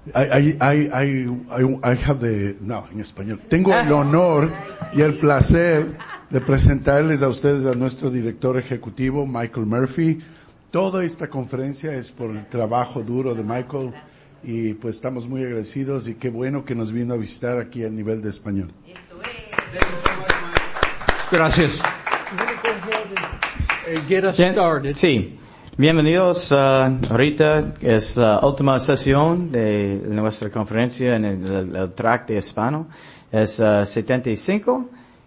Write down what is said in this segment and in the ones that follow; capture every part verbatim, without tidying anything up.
I, I, I, I, I have the, no, en español. Tengo el honor y el placer de presentarles a ustedes a nuestro director ejecutivo, Michael Murphy. Toda esta conferencia es por el trabajo duro de Michael y pues estamos muy agradecidos y qué bueno que nos vino a visitar aquí a nivel de español. Gracias. Get us started. Sí. Bienvenidos, uh, ahorita es la última sesión de nuestra conferencia en el, el, el track de hispano. Es uh, setenta y cinco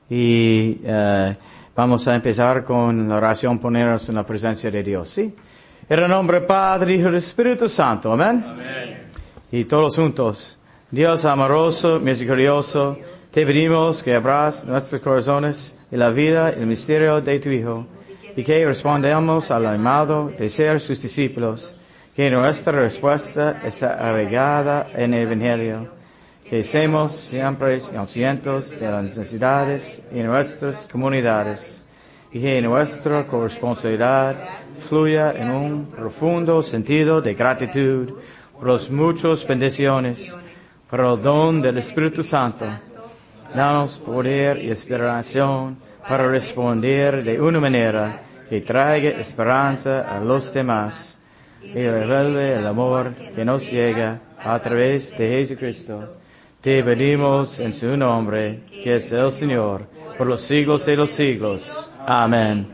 y uh, vamos a empezar con la oración, ponernos en la presencia de Dios, ¿sí? En el nombre del Padre, Hijo y Espíritu Santo, amén. Amén. Y todos juntos. Dios amoroso, misericordioso, te pedimos que abras nuestros corazones y la vida y el misterio de tu Hijo, y que respondamos al llamado de ser sus discípulos, que nuestra respuesta está arraigada en el Evangelio, que seamos siempre conscientes de las necesidades en nuestras comunidades, y que nuestra corresponsabilidad fluya en un profundo sentido de gratitud por las muchas bendiciones, por el don del Espíritu Santo. Danos poder y inspiración para responder de una manera que traiga esperanza a los demás y revele el amor que nos llega a través de Jesucristo. Te pedimos en su nombre, que es el Señor, por los siglos de los siglos. Amén.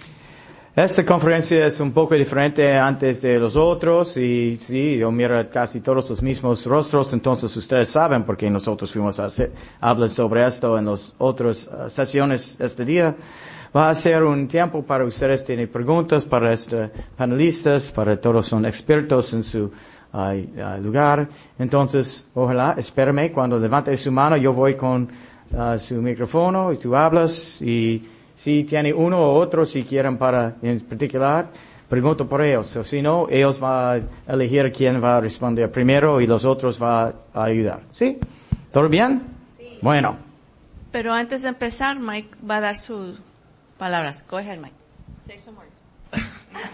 Esta conferencia es un poco diferente antes de los otros y sí, yo miro casi todos los mismos rostros, entonces ustedes saben por qué nosotros fuimos a hacer, hablar sobre esto en las otras uh, sesiones este día. Va a ser un tiempo para ustedes tienen preguntas para estos panelistas, para todos son expertos en su uh, uh, lugar. Entonces, ojalá, espérame, cuando levante su mano, yo voy con uh, su micrófono y tú hablas y si tiene uno o otro, si quieren para en particular, pregunto por ellos. O si no, ellos van a elegir quién va a responder primero y los otros van a ayudar. ¿Sí? ¿Todo bien? Sí. Bueno. Pero antes de empezar, Mike va a dar sus palabras. Go ahead, Mike. Say some words.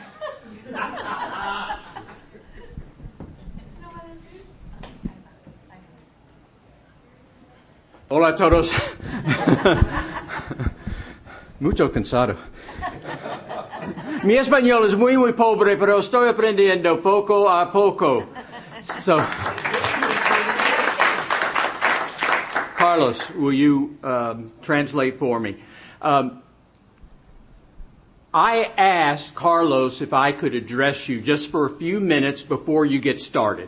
Hola a todos. Mucho cansado. Mi español es muy, muy pobre, pero estoy aprendiendo poco a poco. So, Carlos, will you um, translate for me? Um, I asked Carlos if I could address you just for a few minutes before you get started.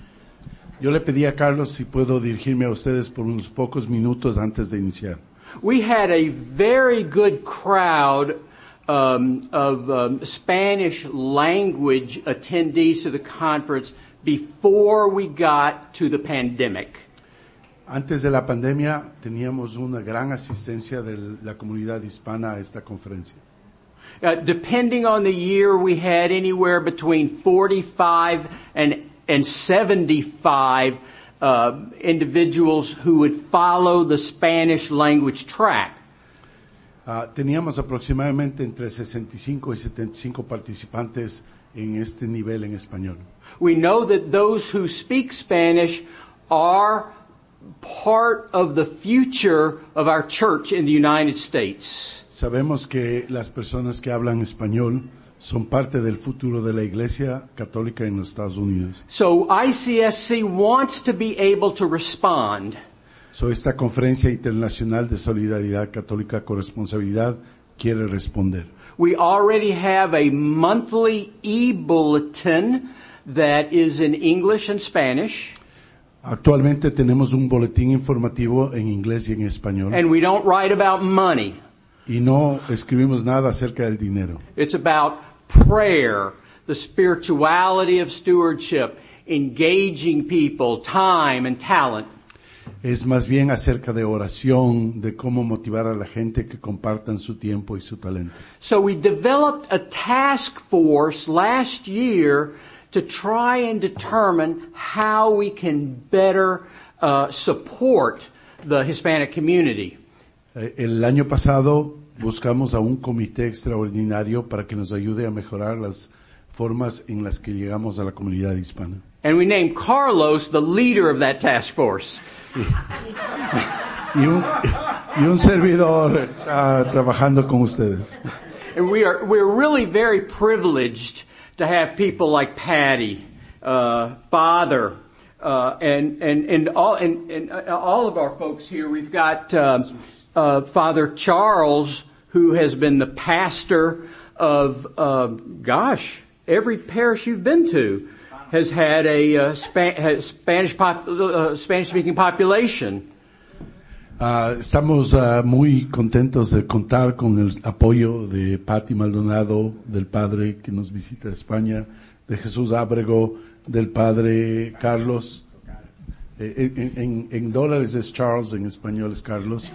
Yo le pedí a Carlos si puedo dirigirme a ustedes por unos pocos minutos antes de iniciar. We had a very good crowd um, of um, Spanish language attendees to the conference before we got to the pandemic. Antes de la pandemia teníamos una gran asistencia de la comunidad hispana a esta conferencia. Uh, depending on the year, we had anywhere between forty-five and and seventy-five uh, individuals who would follow the Spanish language track. Uh, teníamos aproximadamente entre sesenta y cinco y setenta y cinco participantes en este nivel en español. We know that those who speak Spanish are part of the future of our church in the United States. Sabemos que las personas que hablan español son parte del futuro de la Iglesia Católica en los Estados Unidos. So I C S C wants to be able to respond. So esta Conferencia Internacional de Solidaridad Católica Corresponsabilidad quiere responder. We already have a monthly e-bulletin that is in English and Spanish. Actualmente tenemos un boletín informativo en inglés y en español. And we don't write about money. Y no escribimos nada acerca del dinero. It's about prayer, the spirituality of stewardship, engaging people, time and talent. Es más bien acerca de oración, de cómo motivar a la gente que compartan su tiempo y su talento. So we developed a task force last year to try and determine how we can better uh, support the Hispanic community. El año pasado buscamos a un comité extraordinario para que nos ayude a mejorar las formas en las que llegamos a la comunidad hispana. And we named Carlos the leader of that task force. Y un, y un servidor está trabajando con ustedes. And we are, we're really very privileged to have people like Patty, uh, Father, uh, and, and, and all, and, and all of our folks here. We've got, um, uh, Father Charles, who has been the pastor of, uh, gosh, every parish you've been to has had a, uh, Spa- has Spanish pop, uh, Spanish-speaking population. Uh, estamos uh, muy contentos de contar con el apoyo de Patti Maldonado, del padre que nos visita de España, de Jesús Ábrego, del padre Carlos. Eh, en, en, en dólares es Charles, en español es Carlos.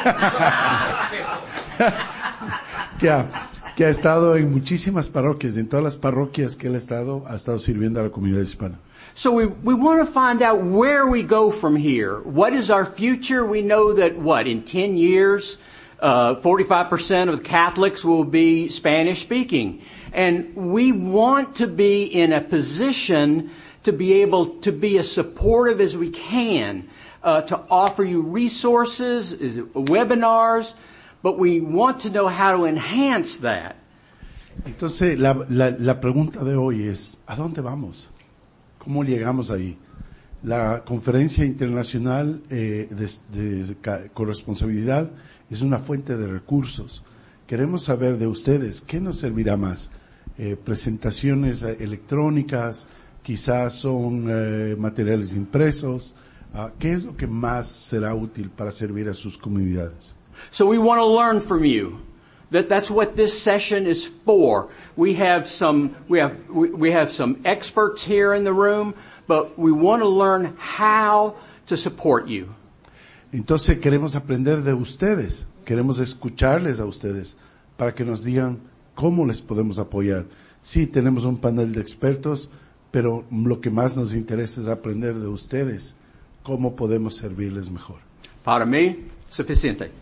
que, ha, que ha estado en muchísimas parroquias, en todas las parroquias que él ha estado, ha estado sirviendo a la comunidad hispana. So we, we want to find out where we go from here. What is our future? We know that, what, in ten years, uh, forty-five percent of Catholics will be Spanish speaking. And we want to be in a position to be able to be as supportive as we can, uh, to offer you resources, webinars, but we want to know how to enhance that. Entonces, la, la, la pregunta de hoy es, ¿a dónde vamos? ¿Cómo llegamos ahí? La conferencia internacional eh, de, de corresponsabilidad es una fuente de recursos. Queremos saber de ustedes, ¿qué nos servirá más? Eh, presentaciones electrónicas, quizás son eh, materiales impresos. Uh, ¿Qué es lo que más será útil para servir a sus comunidades? So we want to learn from you. That that's what this session is for. We have some we have we, we have some experts here in the room, but we want to learn how to support you. Entonces queremos aprender de ustedes, queremos escucharles a ustedes para que nos digan cómo les podemos apoyar. Sí, tenemos un panel de expertos, pero lo que más nos interesa es aprender de ustedes cómo podemos servirles mejor. Para mí, suficiente.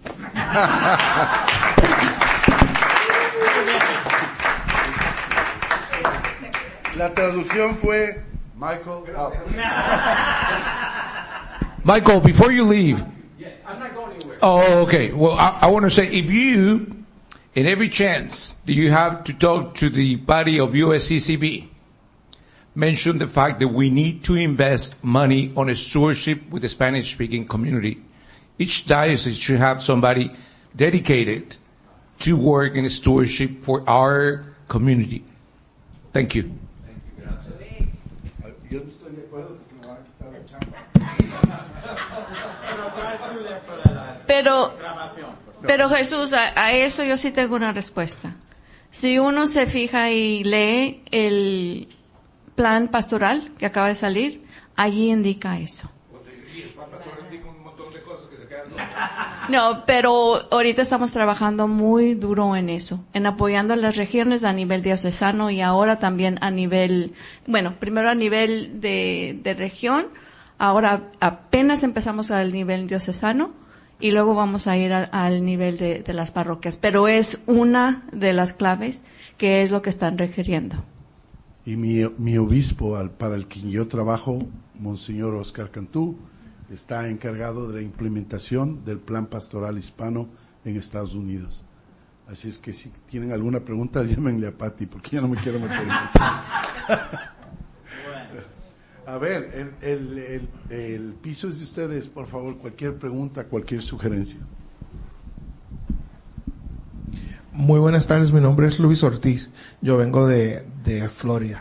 La traducción fue Michael. Out. Michael, before you leave. Yes, I'm not going anywhere. Oh, okay. Well, I, I want to say, if you, in every chance that you have to talk to the body of U S C C B, mention the fact that we need to invest money on a stewardship with the Spanish-speaking community. Each diocese should have somebody dedicated to work in a stewardship for our community. Thank you. Yo no estoy de acuerdo porque me van a quitar la chamba. Pero, pero Jesús, a, a eso yo sí tengo una respuesta. Si uno se fija y lee el plan pastoral que acaba de salir, allí indica eso. No, pero ahorita estamos trabajando muy duro en eso, en apoyando a las regiones a nivel diocesano y ahora también a nivel, bueno, primero a nivel de, de región, ahora apenas empezamos al nivel diocesano y luego vamos a ir a, al nivel de, de las parroquias, pero es una de las claves que es lo que están requiriendo. Y mi, mi obispo al, para el que yo trabajo, Monseñor Oscar Cantú, está encargado de la implementación del plan pastoral hispano en Estados Unidos. Así es que si tienen alguna pregunta, llámenle a Patti, porque yo no me quiero meter en eso. A ver, el, el, el, el piso es de ustedes, por favor, cualquier pregunta, cualquier sugerencia. Muy buenas tardes, mi nombre es Luis Ortiz, yo vengo de, de Florida.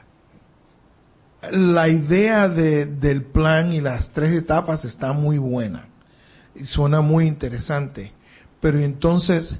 La idea de, del plan y las tres etapas está muy buena, y suena muy interesante, pero entonces,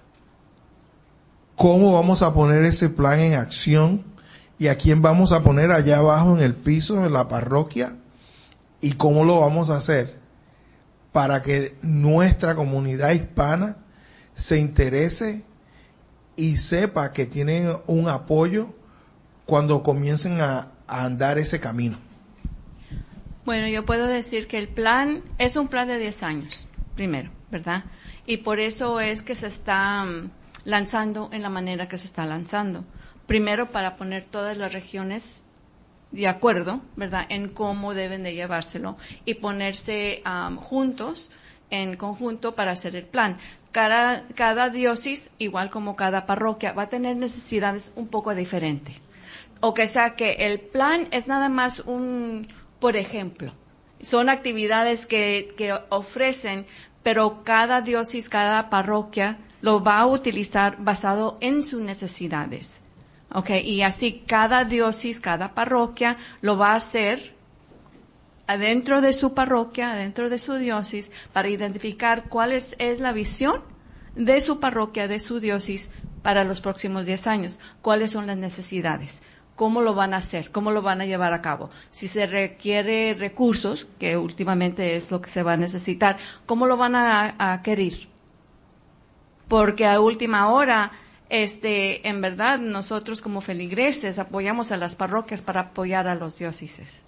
¿cómo vamos a poner ese plan en acción? ¿Y a quién vamos a poner allá abajo en el piso, en la parroquia? ¿Y cómo lo vamos a hacer para que nuestra comunidad hispana se interese y sepa que tienen un apoyo cuando comiencen a, a andar ese camino? Bueno, yo puedo decir que el plan es un plan de diez años, primero, ¿verdad? Y por eso es que se está um, lanzando en la manera que se está lanzando. Primero para poner todas las regiones de acuerdo, ¿verdad?, en cómo deben de llevárselo y ponerse um, juntos, en conjunto, para hacer el plan. Cada, cada diócesis, igual como cada parroquia, va a tener necesidades un poco diferentes. O que sea que el plan es nada más un, por ejemplo, son actividades que, que ofrecen, pero cada diócesis, cada parroquia lo va a utilizar basado en sus necesidades. Okay, y así cada diócesis, cada parroquia lo va a hacer adentro de su parroquia, adentro de su diócesis, para identificar cuál es, es la visión de su parroquia, de su diócesis para los próximos diez años. Cuáles son las necesidades, cómo lo van a hacer, cómo lo van a llevar a cabo. Si se requiere recursos, que últimamente es lo que se va a necesitar, cómo lo van a, a querer. Porque a última hora, Este, en verdad, nosotros como feligreses apoyamos a las parroquias para apoyar a los diócesis.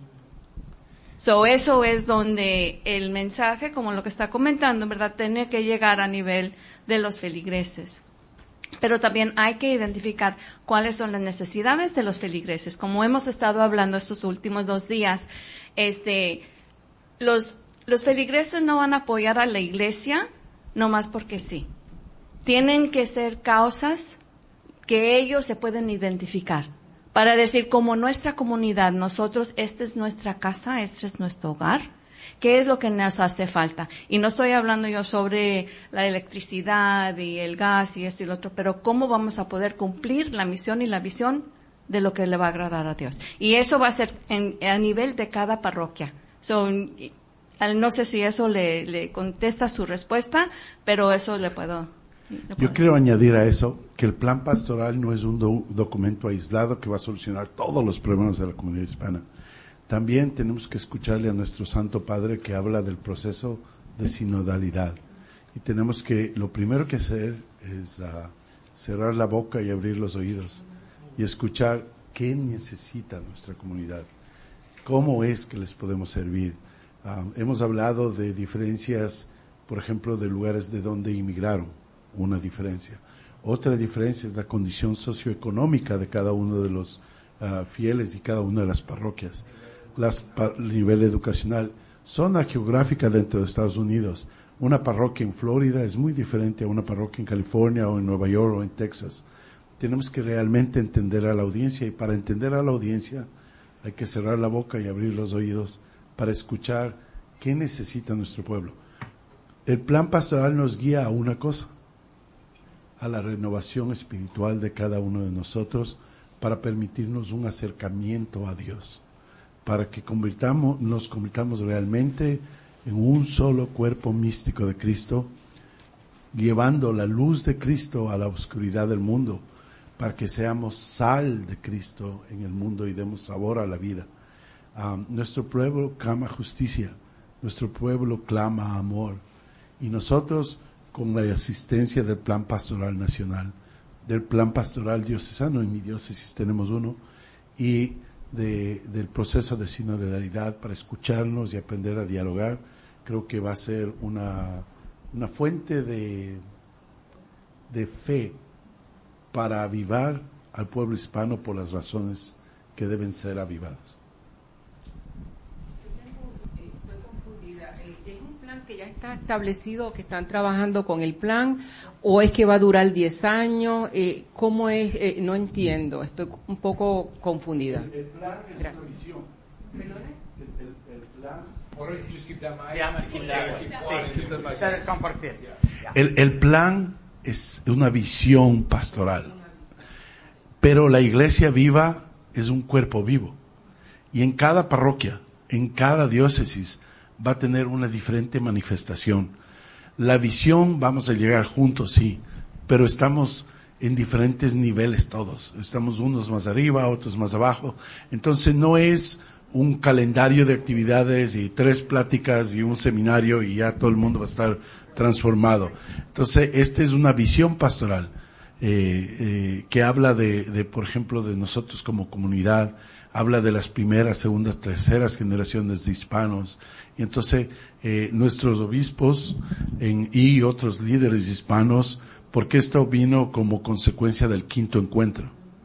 So, eso es donde el mensaje, como lo que está comentando, en verdad, tiene que llegar a nivel de los feligreses. Pero también hay que identificar cuáles son las necesidades de los feligreses. Como hemos estado hablando estos últimos dos días, este, los, los feligreses no van a apoyar a la iglesia nomás porque sí. Tienen que ser causas que ellos se pueden identificar. Para decir, como nuestra comunidad, nosotros, esta es nuestra casa, este es nuestro hogar, ¿qué es lo que nos hace falta? Y no estoy hablando yo sobre la electricidad y el gas y esto y lo otro, pero cómo vamos a poder cumplir la misión y la visión de lo que le va a agradar a Dios. Y eso va a ser en, a nivel de cada parroquia. So, no sé si eso le, le contesta su respuesta, pero eso le puedo... Yo quiero añadir a eso que el plan pastoral no es un do- documento aislado que va a solucionar todos los problemas de la comunidad hispana. También tenemos que escucharle a nuestro Santo Padre que habla del proceso de sinodalidad. Y tenemos que, lo primero que hacer es uh, cerrar la boca y abrir los oídos y escuchar qué necesita nuestra comunidad, cómo es que les podemos servir. Uh, hemos hablado de diferencias, por ejemplo, de lugares de donde inmigraron. Una diferencia. Otra diferencia es la condición socioeconómica de cada uno de los uh, fieles y cada una de las parroquias. Las, pa, el nivel educacional, zona geográfica dentro de Estados Unidos. Una parroquia en Florida es muy diferente a una parroquia en California o en Nueva York o en Texas. Tenemos que realmente entender a la audiencia, y para entender a la audiencia hay que cerrar la boca y abrir los oídos para escuchar qué necesita nuestro pueblo. El plan pastoral nos guía a una cosa: a la renovación espiritual de cada uno de nosotros, para permitirnos un acercamiento a Dios, para que convirtamos, nos convirtamos realmente en un solo cuerpo místico de Cristo, llevando la luz de Cristo a la oscuridad del mundo, para que seamos sal de Cristo en el mundo y demos sabor a la vida. Um, nuestro pueblo clama justicia, nuestro pueblo clama amor, y nosotros, con la asistencia del Plan Pastoral Nacional, del Plan Pastoral Diocesano, en mi diócesis tenemos uno, y de, del proceso de sinodalidad para escucharnos y aprender a dialogar, creo que va a ser una, una fuente de, de fe para avivar al pueblo hispano por las razones que deben ser avivadas. ¿Que ya está establecido, que están trabajando con el plan, o es que va a durar diez años? Eh, ¿Cómo es? Eh, no entiendo, estoy un poco confundida. El, el plan es Gracias. una visión. ¿Perdone? El, el, el plan... El, el plan es una visión pastoral, pero la iglesia viva es un cuerpo vivo, y en cada parroquia, en cada diócesis, va a tener una diferente manifestación. La visión, vamos a llegar juntos, sí, pero estamos en diferentes niveles todos. Estamos unos más arriba, otros más abajo. Entonces no es un calendario de actividades y tres pláticas y un seminario y ya todo el mundo va a estar transformado. Entonces esta es una visión pastoral eh, eh, que habla de, de, por ejemplo, de nosotros como comunidad. Habla de las primeras, segundas, terceras generaciones de hispanos. Y entonces, eh, nuestros obispos en, y otros líderes hispanos, porque esto vino como consecuencia del quinto encuentro.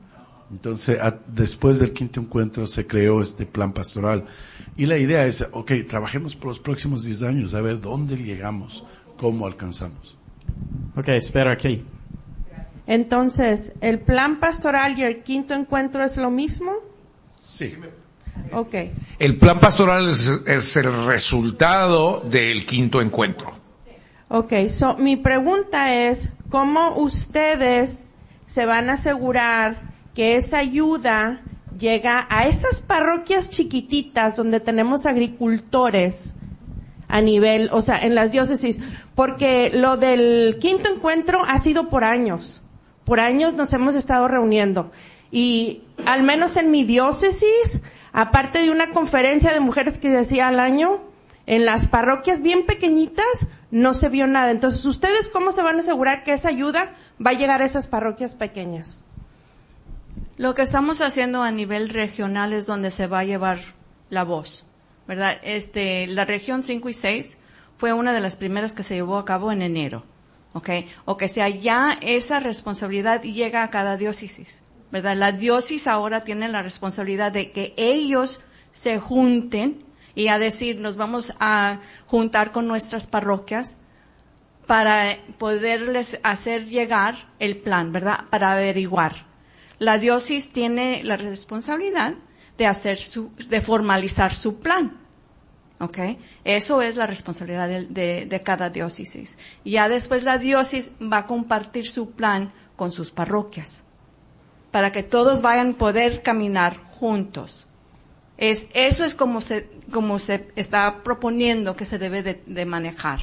Entonces, a, después del quinto encuentro se creó este plan pastoral. Y la idea es, ok, trabajemos por los próximos diez años, a ver dónde llegamos, cómo alcanzamos. Ok, espera aquí. Entonces, ¿el plan pastoral y el quinto encuentro es lo mismo? Sí. Ok. El plan pastoral es, es el resultado del quinto encuentro. Ok, so, mi pregunta es, ¿cómo ustedes se van a asegurar que esa ayuda llega a esas parroquias chiquititas donde tenemos agricultores a nivel, o sea, en las diócesis? Porque lo del quinto encuentro ha sido por años. Por años nos hemos estado reuniendo. Y al menos en mi diócesis, aparte de una conferencia de mujeres que se hacía al año, en las parroquias bien pequeñitas no se vio nada. Entonces, ¿ustedes cómo se van a asegurar que esa ayuda va a llegar a esas parroquias pequeñas? Lo que estamos haciendo a nivel regional es donde se va a llevar la voz, ¿verdad? Este, la región cinco y seis fue una de las primeras que se llevó a cabo en enero, ¿ok? O que sea ya esa responsabilidad llega a cada diócesis, ¿verdad? La diócesis ahora tiene la responsabilidad de que ellos se junten y a decir, nos vamos a juntar con nuestras parroquias para poderles hacer llegar el plan, ¿verdad? Para averiguar. La diócesis tiene la responsabilidad de hacer su, de formalizar su plan. ¿Ok? Eso es la responsabilidad de, de, de cada diócesis. Y ya después la diócesis va a compartir su plan con sus parroquias. Para que todos vayan a poder caminar juntos. Es, eso es como se, como se está proponiendo que se debe de, de manejar.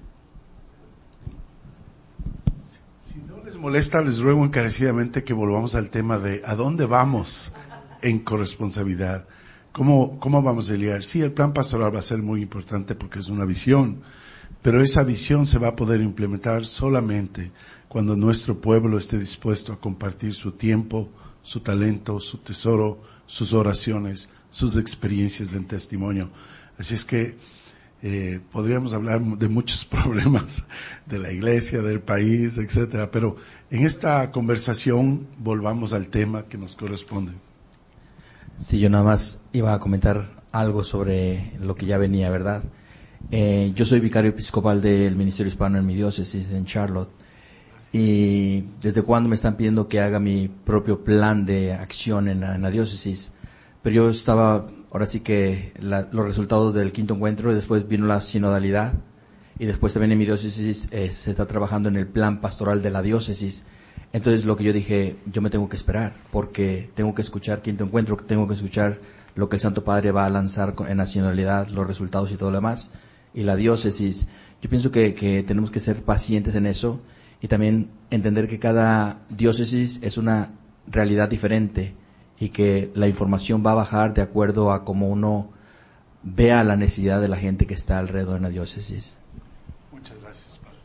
Si no les molesta, les ruego encarecidamente que volvamos al tema de ¿a dónde vamos en corresponsabilidad? ¿Cómo, cómo vamos a llegar? Sí, el plan pastoral va a ser muy importante porque es una visión, pero esa visión se va a poder implementar solamente cuando nuestro pueblo esté dispuesto a compartir su tiempo, su talento, su tesoro, sus oraciones, sus experiencias en testimonio. Así es que eh, podríamos hablar de muchos problemas de la iglesia, del país, etcétera, pero en esta conversación volvamos al tema que nos corresponde. Sí, yo nada más iba a comentar algo sobre lo que ya venía, ¿verdad? Eh, yo soy vicario episcopal del Ministerio Hispano en mi diócesis en Charlotte. Y desde cuando me están pidiendo que haga mi propio plan de acción en la, en la diócesis. Pero yo estaba, ahora sí que la, los resultados del quinto encuentro, y después vino la sinodalidad, y después también en mi diócesis eh, se está trabajando en el plan pastoral de la diócesis. Entonces lo que yo dije, yo me tengo que esperar, porque tengo que escuchar quinto encuentro, tengo que escuchar lo que el Santo Padre va a lanzar en la sinodalidad, los resultados y todo lo demás, y la diócesis. Yo pienso que, que tenemos que ser pacientes en eso, y también entender que cada diócesis es una realidad diferente, y que la información va a bajar de acuerdo a cómo uno vea la necesidad de la gente que está alrededor de la diócesis. Muchas gracias, padre.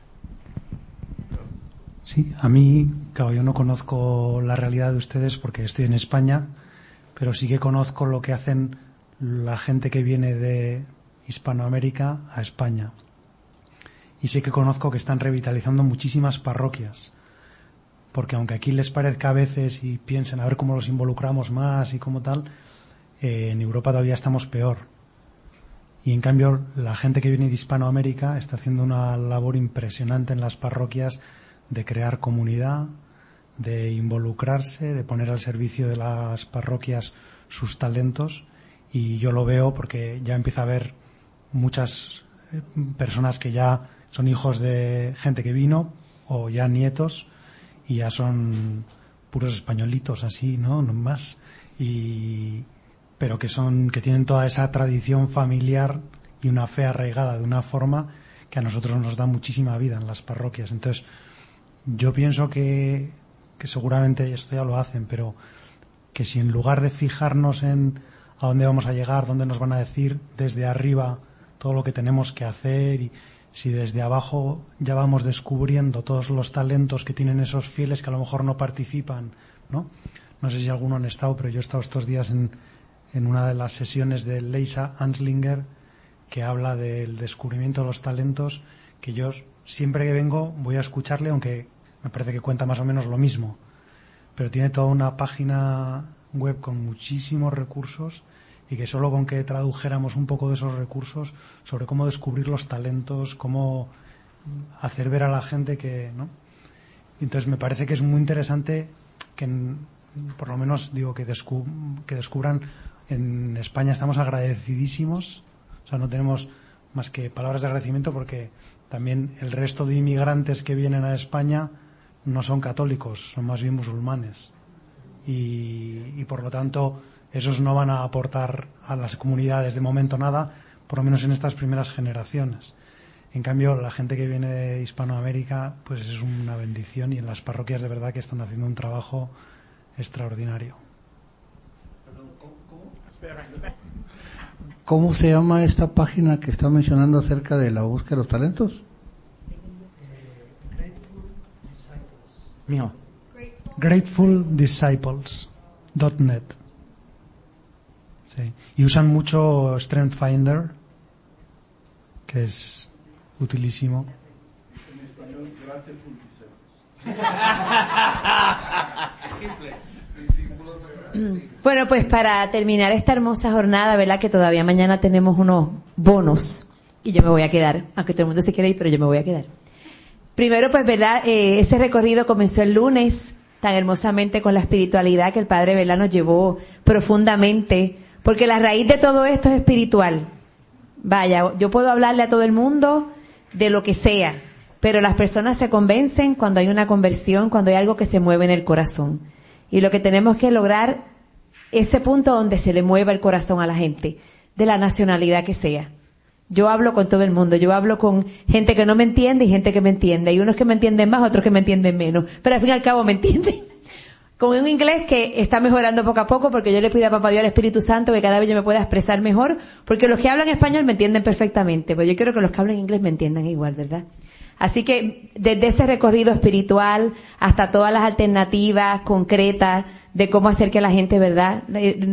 Sí, a mí, claro, yo no conozco la realidad de ustedes porque estoy en España, pero sí que conozco lo que hacen la gente que viene de Hispanoamérica a España. Y sí que conozco que están revitalizando muchísimas parroquias. Porque aunque aquí les parezca a veces y piensen a ver cómo los involucramos más y cómo tal, eh, en Europa todavía estamos peor. Y en cambio la gente que viene de Hispanoamérica está haciendo una labor impresionante en las parroquias de crear comunidad, de involucrarse, de poner al servicio de las parroquias sus talentos. Y yo lo veo porque ya empieza a haber muchas personas que ya son hijos de gente que vino o ya nietos, y ya son puros españolitos así, ¿no? No más. Y, pero que son, que tienen toda esa tradición familiar y una fe arraigada de una forma que a nosotros nos da muchísima vida en las parroquias. Entonces, yo pienso que, que seguramente esto ya lo hacen, pero que si en lugar de fijarnos en a dónde vamos a llegar, dónde nos van a decir desde arriba todo lo que tenemos que hacer, y si desde abajo ya vamos descubriendo todos los talentos que tienen esos fieles que a lo mejor no participan, ¿no? No sé si alguno han estado, pero yo he estado estos días en, en una de las sesiones de Leisa Anslinger, que habla del descubrimiento de los talentos, que yo siempre que vengo voy a escucharle, aunque me parece que cuenta más o menos lo mismo. pero tiene toda una página web con muchísimos recursos y que solo con que tradujéramos un poco de esos recursos sobre cómo descubrir los talentos, cómo hacer ver a la gente que, ¿no? Entonces me parece que es muy interesante que, por lo menos digo, que, descub- que descubran. En España estamos agradecidísimos, o sea, no tenemos más que palabras de agradecimiento porque también el resto de inmigrantes que vienen a España no son católicos, son más bien musulmanes. Y, y por lo tanto, esos no van a aportar a las comunidades de momento nada, por lo menos en estas primeras generaciones. En cambio, la gente que viene de Hispanoamérica, pues es una bendición, y en las parroquias de verdad que están haciendo un trabajo extraordinario. ¿Cómo se llama esta página que está mencionando acerca de la búsqueda de los talentos? Mío. grateful disciples punto net. Sí. Y usan mucho Strength Finder, que es utilísimo. En español, grateful disciples. Bueno, pues para terminar esta hermosa jornada, ¿verdad? Que todavía mañana tenemos unos bonos y yo me voy a quedar, aunque todo el mundo se quiere ir, pero yo me voy a quedar. Primero, pues, ¿verdad? Eh, ese recorrido comenzó el lunes tan hermosamente con la espiritualidad que el Padre, ¿verdad?, nos llevó profundamente, porque la raíz de todo esto es espiritual. Vaya, yo puedo hablarle a todo el mundo de lo que sea, pero las personas se convencen cuando hay una conversión, cuando hay algo que se mueve en el corazón. Y lo que tenemos que lograr, ese punto donde se le mueva el corazón a la gente, de la nacionalidad que sea. Yo hablo con todo el mundo, yo hablo con gente que no me entiende y gente que me entiende. Y unos que me entienden más, otros que me entienden menos. Pero al fin y al cabo me entienden. Con un inglés que está mejorando poco a poco, porque yo le pido a Papá Dios, al Espíritu Santo, que cada vez yo me pueda expresar mejor, porque los que hablan español me entienden perfectamente. Pero yo quiero que los que hablan inglés me entiendan igual, ¿verdad? Así que desde ese recorrido espiritual hasta todas las alternativas concretas de cómo hacer que la gente, ¿verdad?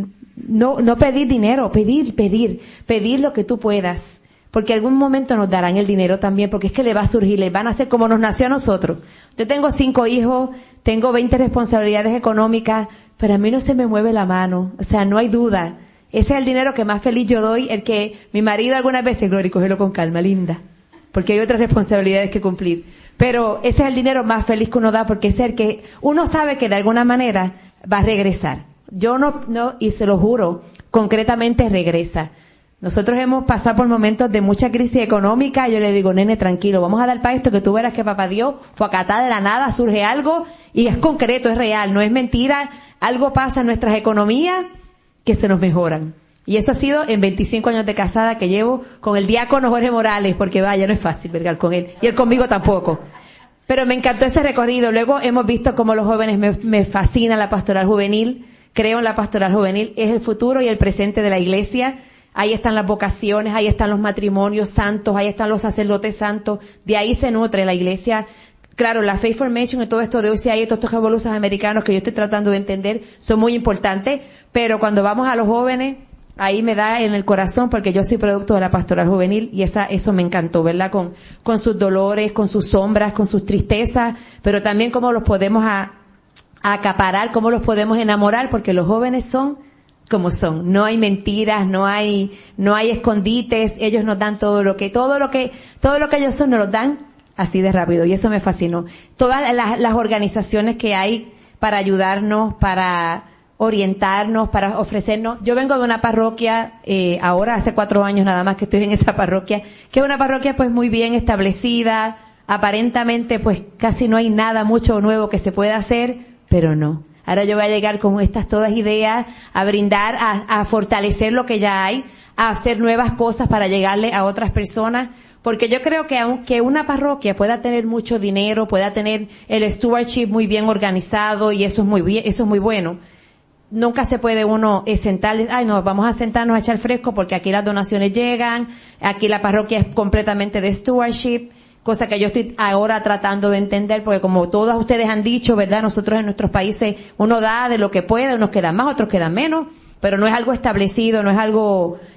No, no pedir dinero, pedir, pedir, pedir lo que tú puedas. Porque algún momento nos darán el dinero también, porque es que le va a surgir, le van a hacer como nos nació a nosotros. Yo tengo cinco hijos, tengo veinte responsabilidades económicas, pero a mí no se me mueve la mano. O sea, no hay duda. Ese es el dinero que más feliz yo doy, el que mi marido algunas veces, Gloria, cógelo con calma, linda. Porque hay otras responsabilidades que cumplir. Pero ese es el dinero más feliz que uno da, porque es el que uno sabe que de alguna manera va a regresar. Yo no, no, y se lo juro, concretamente regresa. Nosotros hemos pasado por momentos de mucha crisis económica, y yo le digo, nene, tranquilo, vamos a dar para esto, que tú verás que Papá Dios fue acá de la nada, surge algo, y es concreto, es real, no es mentira, algo pasa en nuestras economías que se nos mejoran. Y eso ha sido en veinticinco años de casada que llevo con el diácono Jorge Morales, porque vaya, no es fácil vergar con él, y él conmigo tampoco. Pero me encantó ese recorrido. Luego hemos visto cómo los jóvenes, me, me fascina la pastoral juvenil, creo en la pastoral juvenil, es el futuro y el presente de la iglesia. Ahí están las vocaciones, ahí están los matrimonios santos, ahí están los sacerdotes santos, de ahí se nutre la iglesia. Claro, la Faith Formation y todo esto de O C I, todos estos revoluciones americanos que yo estoy tratando de entender, son muy importantes, pero cuando vamos a los jóvenes, ahí me da en el corazón, porque yo soy producto de la pastoral juvenil, y esa, eso me encantó, ¿verdad? Con, con sus dolores, con sus sombras, con sus tristezas, pero también cómo los podemos a, a acaparar, cómo los podemos enamorar, porque los jóvenes son como son. No hay mentiras, no hay, no hay escondites, ellos nos dan todo lo que, todo lo que, todo lo que ellos son nos lo dan así de rápido, y eso me fascinó. Todas las, las organizaciones que hay para ayudarnos, para orientarnos, para ofrecernos. Yo vengo de una parroquia, eh, ahora hace cuatro años nada más que estoy en esa parroquia, que es una parroquia pues muy bien establecida, aparentemente pues casi no hay nada mucho nuevo que se pueda hacer, pero no. Ahora yo voy a llegar con estas todas ideas, a brindar, a, a fortalecer lo que ya hay, a hacer nuevas cosas para llegarle a otras personas, porque yo creo que aunque una parroquia pueda tener mucho dinero, pueda tener el stewardship muy bien organizado, y eso es muy bien, eso es muy bueno, nunca se puede uno eh, sentarles, ay no, vamos a sentarnos a echar fresco porque aquí las donaciones llegan, aquí la parroquia es completamente de stewardship, cosa que yo estoy ahora tratando de entender, porque como todos ustedes han dicho, ¿verdad? Nosotros en nuestros países, uno da de lo que puede, unos quedan más, otros quedan menos, pero no es algo establecido, no es algo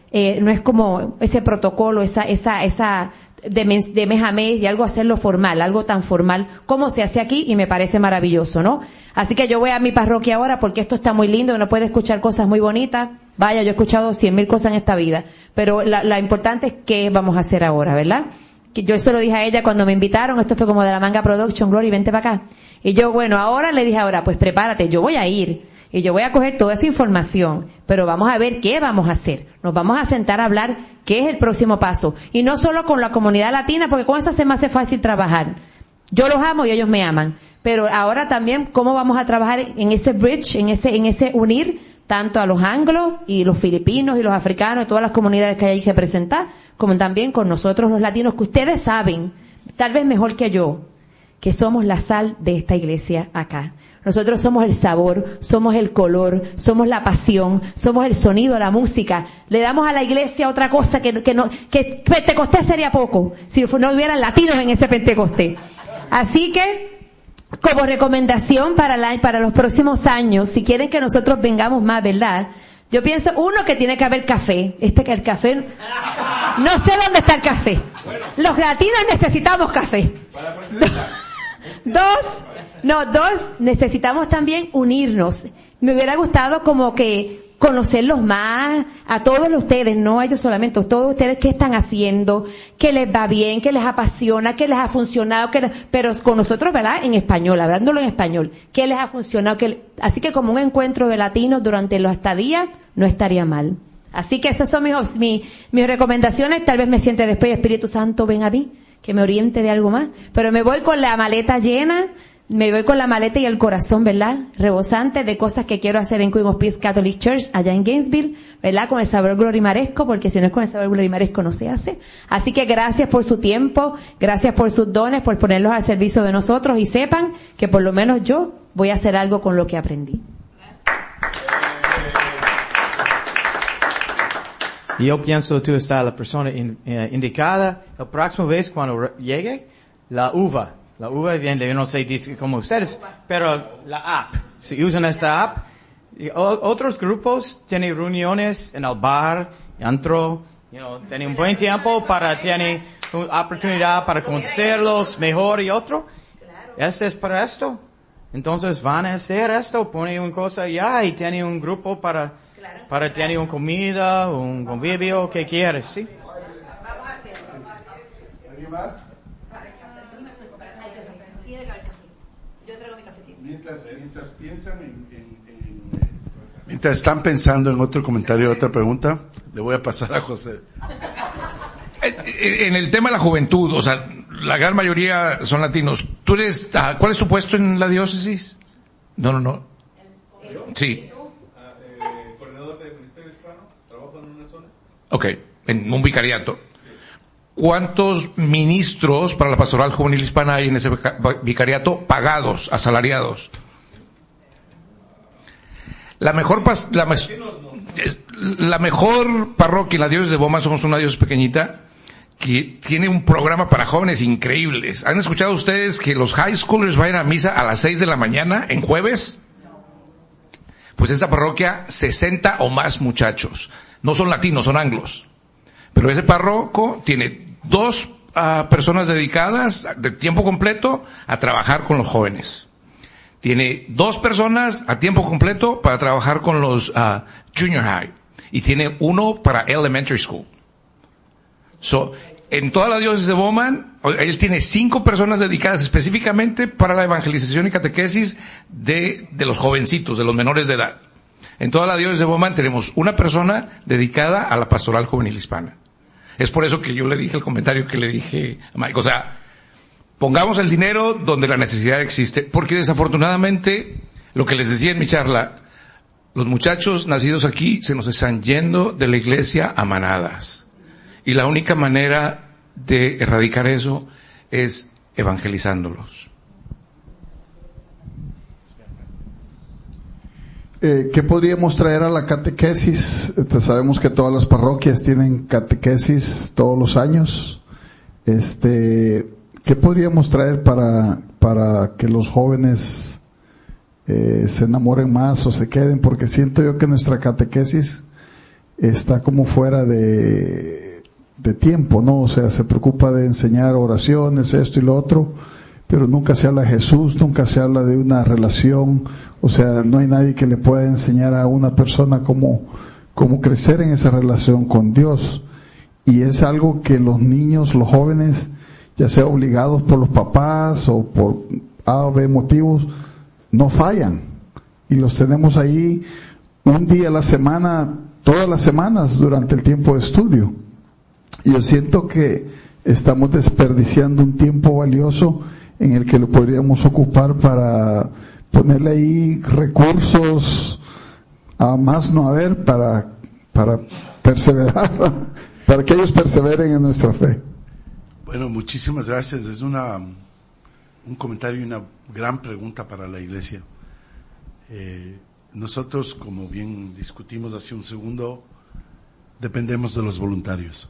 eh, no es como ese protocolo, esa, esa, esa, de mes, de mes a mes y algo hacerlo formal, algo tan formal como se hace aquí y me parece maravilloso, ¿no? Así que yo voy a mi parroquia ahora porque esto está muy lindo, uno puede escuchar cosas muy bonitas. Vaya, yo he escuchado cien mil cosas en esta vida, pero la, la importante es qué vamos a hacer ahora, ¿verdad? Que yo eso lo dije a ella cuando me invitaron, esto fue como de la Manga Production, Glory, vente para acá. Y yo, bueno, ahora le dije ahora, pues prepárate, yo voy a ir. Y yo voy a coger toda esa información, pero vamos a ver qué vamos a hacer. Nos vamos a sentar a hablar qué es el próximo paso. Y no solo con la comunidad latina, porque con esa se me hace fácil trabajar. Yo los amo y ellos me aman. Pero ahora también cómo vamos a trabajar en ese bridge, en ese, en ese unir tanto a los anglos y los filipinos y los africanos y todas las comunidades que hay que presentar, como también con nosotros los latinos, que ustedes saben, tal vez mejor que yo, que somos la sal de esta iglesia acá. Nosotros somos el sabor, somos el color, somos la pasión, somos el sonido, la música. Le damos a la iglesia otra cosa que, que no, que Pentecostés sería poco si no hubieran latinos en ese Pentecostés. Así que, como recomendación para la, para los próximos años, si quieren que nosotros vengamos más, ¿verdad? Yo pienso, uno, que tiene que haber café. Este que el café, no sé dónde está el café. Los latinos necesitamos café. Dos, no, dos, necesitamos también unirnos. Me hubiera gustado como que conocerlos más, a todos ustedes, no a ellos solamente, a todos ustedes qué están haciendo, qué les va bien, qué les apasiona, qué les ha funcionado, qué les, pero con nosotros, ¿verdad? En español, hablándolo en español, qué les ha funcionado, qué, así que como un encuentro de latinos durante la estadía, no estaría mal. Así que esas son mis, mis, mis recomendaciones, tal vez me siente después, Espíritu Santo, ven a mí, que me oriente de algo más, pero me voy con la maleta llena, me voy con la maleta y el corazón, ¿verdad? Rebosante de cosas que quiero hacer en Queen of Peace Catholic Church, allá en Gainesville, ¿verdad? Con el sabor glorimaresco, porque si no es con el sabor glorimaresco no se hace. Así que gracias por su tiempo, gracias por sus dones, por ponerlos al servicio de nosotros y sepan que por lo menos yo voy a hacer algo con lo que aprendí. Yo pienso tú estás la persona in, eh, indicada. El próximo vez cuando re- llegue, la uva. La uva viene, yo no sé dice como ustedes, pero la app. Si usan esta app, y o, otros grupos tienen reuniones en el bar, antro, you know, tienen un buen tiempo para, tienen una oportunidad para conocerlos mejor y otro. Este es para esto. Entonces van a hacer esto, ponen una cosa allá y tienen un grupo para, para tener una comida, un convivio, ¿qué quieres? ¿Sí? ¿Alguien más? Mientras, mientras piensan en, en, en, mientras están pensando en otro comentario, otra pregunta, le voy a pasar a José. En el tema de la juventud, o sea, la gran mayoría son latinos. ¿Tú eres, ah, cuál es tu puesto en la diócesis? No, no, no. Sí. Coordinador de Ministerio Hispano, trabajo en una zona. Ok, en un vicariato. ¿Cuántos ministros para la pastoral juvenil hispana hay en ese vicariato pagados, asalariados? La mejor pas, la, la mejor parroquia en la diócesis de Bowman, somos una diócesis pequeñita que tiene un programa para jóvenes increíbles. ¿Han escuchado ustedes que los high schoolers vayan a misa a las seis de la mañana en jueves? Pues esta parroquia, sesenta o más muchachos. No son latinos, son anglos. Pero ese párroco tiene dos uh, personas dedicadas de tiempo completo a trabajar con los jóvenes. Tiene dos personas a tiempo completo para trabajar con los uh, junior high. Y tiene uno para elementary school. So, en toda la diócesis de Bowman, él tiene cinco personas dedicadas específicamente para la evangelización y catequesis de, de los jovencitos, de los menores de edad. En toda la diócesis de Bowman tenemos una persona dedicada a la pastoral juvenil hispana. Es por eso que yo le dije el comentario que le dije a Mike. O sea, pongamos el dinero donde la necesidad existe. Porque desafortunadamente, lo que les decía en mi charla, los muchachos nacidos aquí se nos están yendo de la iglesia a manadas. Y la única manera de erradicar eso es evangelizándolos. Eh, ¿Qué podríamos traer a la catequesis? Este, sabemos que todas las parroquias tienen catequesis todos los años. Este, ¿qué podríamos traer para, para que los jóvenes eh, se enamoren más o se queden? Porque siento yo que nuestra catequesis está como fuera de, de tiempo, ¿no? O sea, se preocupa de enseñar oraciones, esto y lo otro, pero nunca se habla de Jesús, nunca se habla de una relación, o sea, no hay nadie que le pueda enseñar a una persona cómo, cómo crecer en esa relación con Dios. Y es algo que los niños, los jóvenes, ya sea obligados por los papás o por A o B motivos, no fallan. Y los tenemos ahí un día a la semana, todas las semanas durante el tiempo de estudio. Y yo siento que estamos desperdiciando un tiempo valioso en el que lo podríamos ocupar para ponerle ahí recursos a más no haber para, para perseverar, para que ellos perseveren en nuestra fe. Bueno, muchísimas gracias. Es una, un comentario y una gran pregunta para la iglesia. Eh, nosotros, como bien discutimos hace un segundo, dependemos de los voluntarios.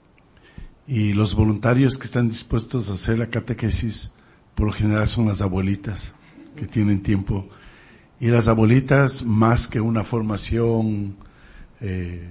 Y los voluntarios que están dispuestos a hacer la catequesis, por lo general son las abuelitas, que tienen tiempo. Y las abuelitas, más que una formación, eh,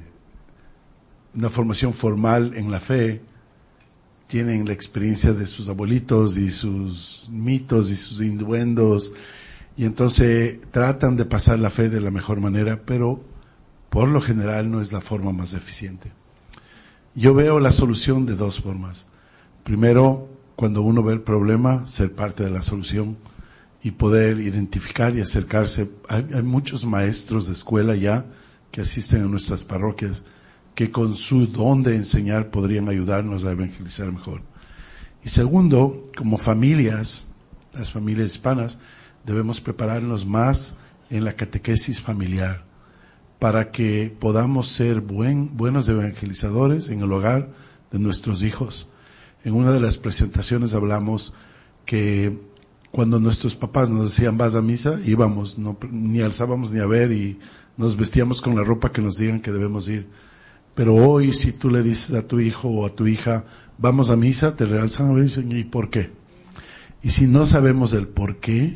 una formación formal en la fe, tienen la experiencia de sus abuelitos y sus mitos y sus induendos, y entonces tratan de pasar la fe de la mejor manera, pero por lo general no es la forma más eficiente. Yo veo la solución de dos formas. Primero, cuando uno ve el problema, ser parte de la solución y poder identificar y acercarse. Hay, hay muchos maestros de escuela ya que asisten a nuestras parroquias que con su don de enseñar podrían ayudarnos a evangelizar mejor. Y segundo, como familias, las familias hispanas, debemos prepararnos más en la catequesis familiar para que podamos ser buen, buenos evangelizadores en el hogar de nuestros hijos. En una de las presentaciones hablamos que cuando nuestros papás nos decían vas a misa, íbamos, no, ni alzábamos ni a ver y nos vestíamos con la ropa que nos digan que debemos ir. Pero hoy, si tú le dices a tu hijo o a tu hija, vamos a misa, te realzan a ver y dicen, ¿y por qué? Y si no sabemos el por qué,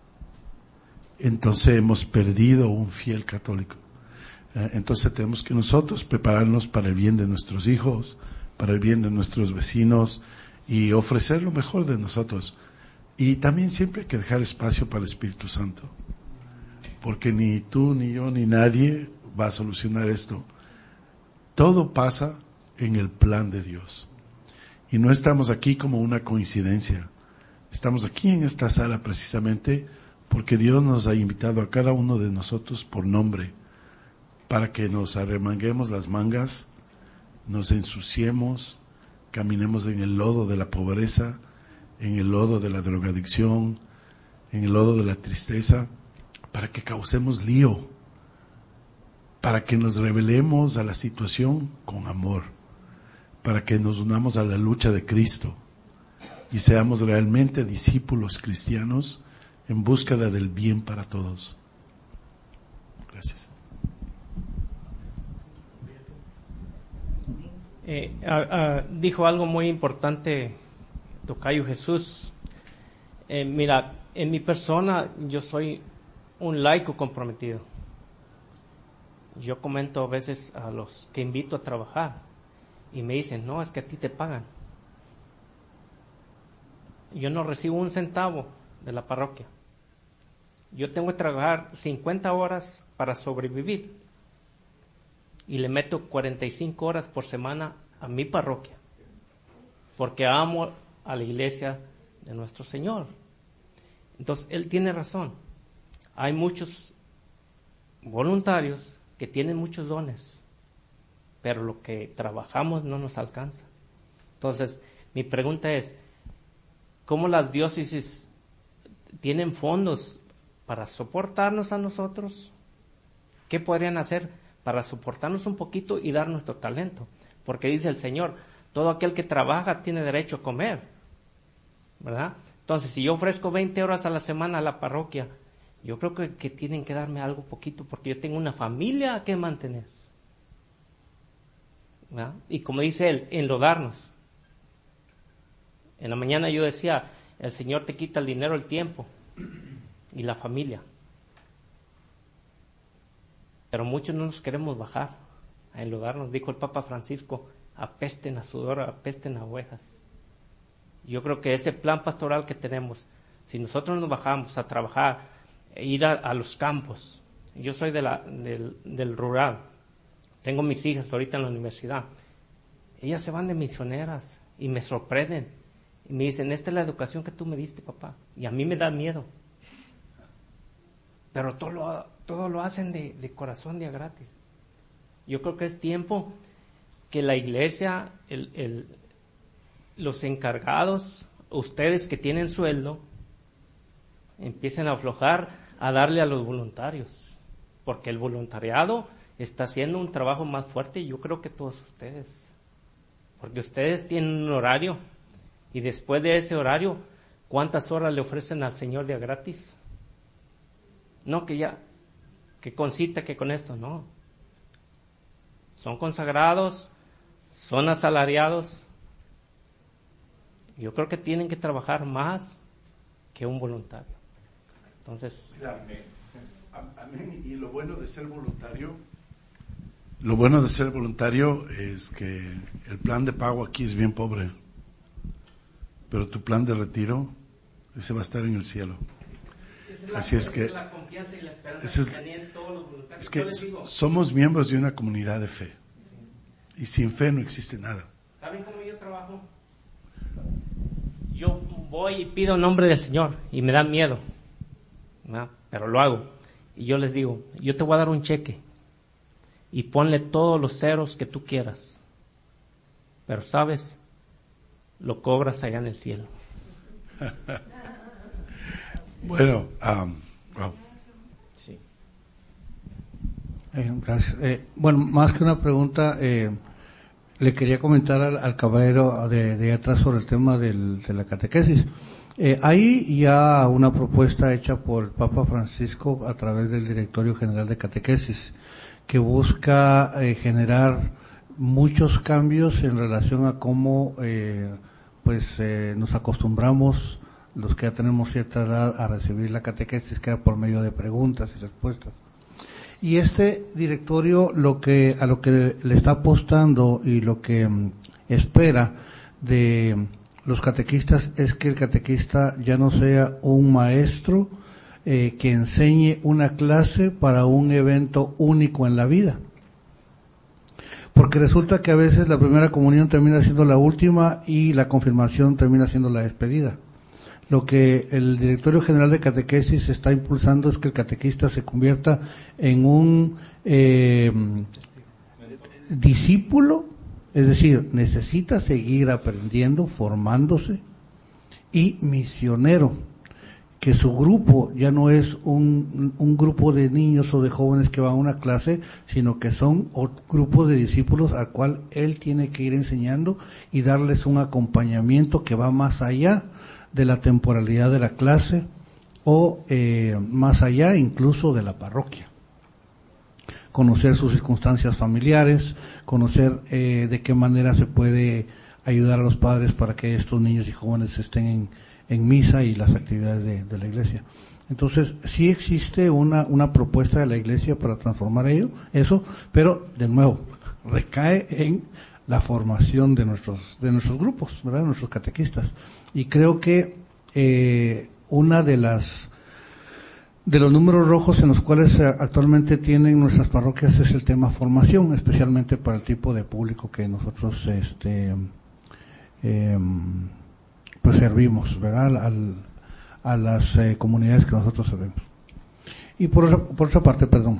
entonces hemos perdido un fiel católico. Entonces tenemos que nosotros prepararnos para el bien de nuestros hijos, para el bien de nuestros vecinos y ofrecer lo mejor de nosotros. Y también siempre hay que dejar espacio para el Espíritu Santo, porque ni tú, ni yo, ni nadie va a solucionar esto. Todo pasa en el plan de Dios. Y no estamos aquí como una coincidencia. Estamos aquí en esta sala precisamente porque Dios nos ha invitado a cada uno de nosotros por nombre, para que nos arremanguemos las mangas, nos ensuciemos, caminemos en el lodo de la pobreza, en el lodo de la drogadicción, en el lodo de la tristeza, para que causemos lío, para que nos rebelemos a la situación con amor, para que nos unamos a la lucha de Cristo y seamos realmente discípulos cristianos en búsqueda del bien para todos. Gracias. Eh, uh, uh, dijo algo muy importante Tocayo Jesús. Eh, mira, en mi persona yo soy un laico comprometido. Yo comento a veces a los que invito a trabajar y me dicen, no, es que a ti te pagan. Yo no recibo un centavo de la parroquia. Yo tengo que trabajar cincuenta horas para sobrevivir y le meto cuarenta y cinco horas por semana a mi parroquia porque amo a la iglesia de nuestro Señor. Entonces, él tiene razón. Hay muchos voluntarios que tienen muchos dones, pero lo que trabajamos no nos alcanza. Entonces, mi pregunta es, ¿cómo las diócesis tienen fondos para soportarnos a nosotros? ¿Qué podrían hacer para soportarnos un poquito y dar nuestro talento? Porque dice el Señor, todo aquel que trabaja tiene derecho a comer, ¿verdad? Entonces, si yo ofrezco veinte horas a la semana a la parroquia, yo creo que, que tienen que darme algo poquito, porque yo tengo una familia que mantener, ¿verdad? Y como dice él, enlodarnos. En la mañana yo decía, el Señor te quita el dinero, el tiempo y la familia. Pero muchos no nos queremos bajar. En lugar, nos dijo el Papa Francisco, apesten a sudor, apesten a ovejas. Yo creo que ese plan pastoral que tenemos, si nosotros nos bajamos a trabajar, e ir a, a los campos, yo soy de la, del, del rural, tengo mis hijas ahorita en la universidad, ellas se van de misioneras y me sorprenden, y me dicen, esta es la educación que tú me diste, papá, y a mí me da miedo, pero todo lo, todo lo hacen de, de corazón, de a gratis. Yo creo que es tiempo que la iglesia, el, el, los encargados, ustedes que tienen sueldo, empiecen a aflojar a darle a los voluntarios, porque el voluntariado está haciendo un trabajo más fuerte, y yo creo que todos ustedes, porque ustedes tienen un horario, y después de ese horario, ¿cuántas horas le ofrecen al Señor de a gratis? No que ya, que con cita, que con esto, no. Son consagrados, son asalariados. Yo creo que tienen que trabajar más que un voluntario. Entonces, amén. Y lo bueno de ser voluntario, lo bueno de ser voluntario es que el plan de pago aquí es bien pobre, pero tu plan de retiro, ese va a estar en el cielo. Así es que, es, es que somos miembros de una comunidad de fe, y sin fe no existe nada. ¿Saben cómo yo trabajo? Yo voy y pido nombre del Señor y me da miedo, ¿no? Pero lo hago. Y yo les digo, yo te voy a dar un cheque y ponle todos los ceros que tú quieras. Pero sabes, lo cobras allá en el cielo. Bueno, um, wow. Sí. Eh, gracias. Eh, bueno, más que una pregunta, eh, le quería comentar al, al caballero de, de atrás sobre el tema del, de la catequesis. Eh, hay ya una propuesta hecha por el Papa Francisco a través del Directorio General de Catequesis que busca eh, generar muchos cambios en relación a cómo eh, pues eh, nos acostumbramos los que ya tenemos cierta edad a recibir la catequesis, que era por medio de preguntas y respuestas. Y este directorio lo que a lo que le está apostando y lo que um, espera de los catequistas es que el catequista ya no sea un maestro eh, que enseñe una clase para un evento único en la vida. Porque resulta que a veces la primera comunión termina siendo la última y la confirmación termina siendo la despedida. Lo que el Directorio General de Catequesis está impulsando es que el catequista se convierta en un eh, discípulo, es decir, necesita seguir aprendiendo, formándose, y misionero, que su grupo ya no es un, un grupo de niños o de jóvenes que van a una clase, sino que son un grupo de discípulos al cual él tiene que ir enseñando y darles un acompañamiento que va más allá de la temporalidad de la clase o eh, más allá incluso de la parroquia. Conocer sus circunstancias familiares, conocer eh, de qué manera se puede ayudar a los padres para que estos niños y jóvenes estén en, en misa y las actividades de, de la iglesia. Entonces, sí existe una, una propuesta de la iglesia para transformar ello, eso, pero de nuevo, recae en la formación de nuestros, de nuestros grupos, ¿verdad? De nuestros catequistas. Y creo que, eh, una de las, de los números rojos en los cuales actualmente tienen nuestras parroquias es el tema formación, especialmente para el tipo de público que nosotros, este, eh, pues servimos, ¿verdad? Al, a las eh, comunidades que nosotros servimos. Y por otra, por otra parte, perdón,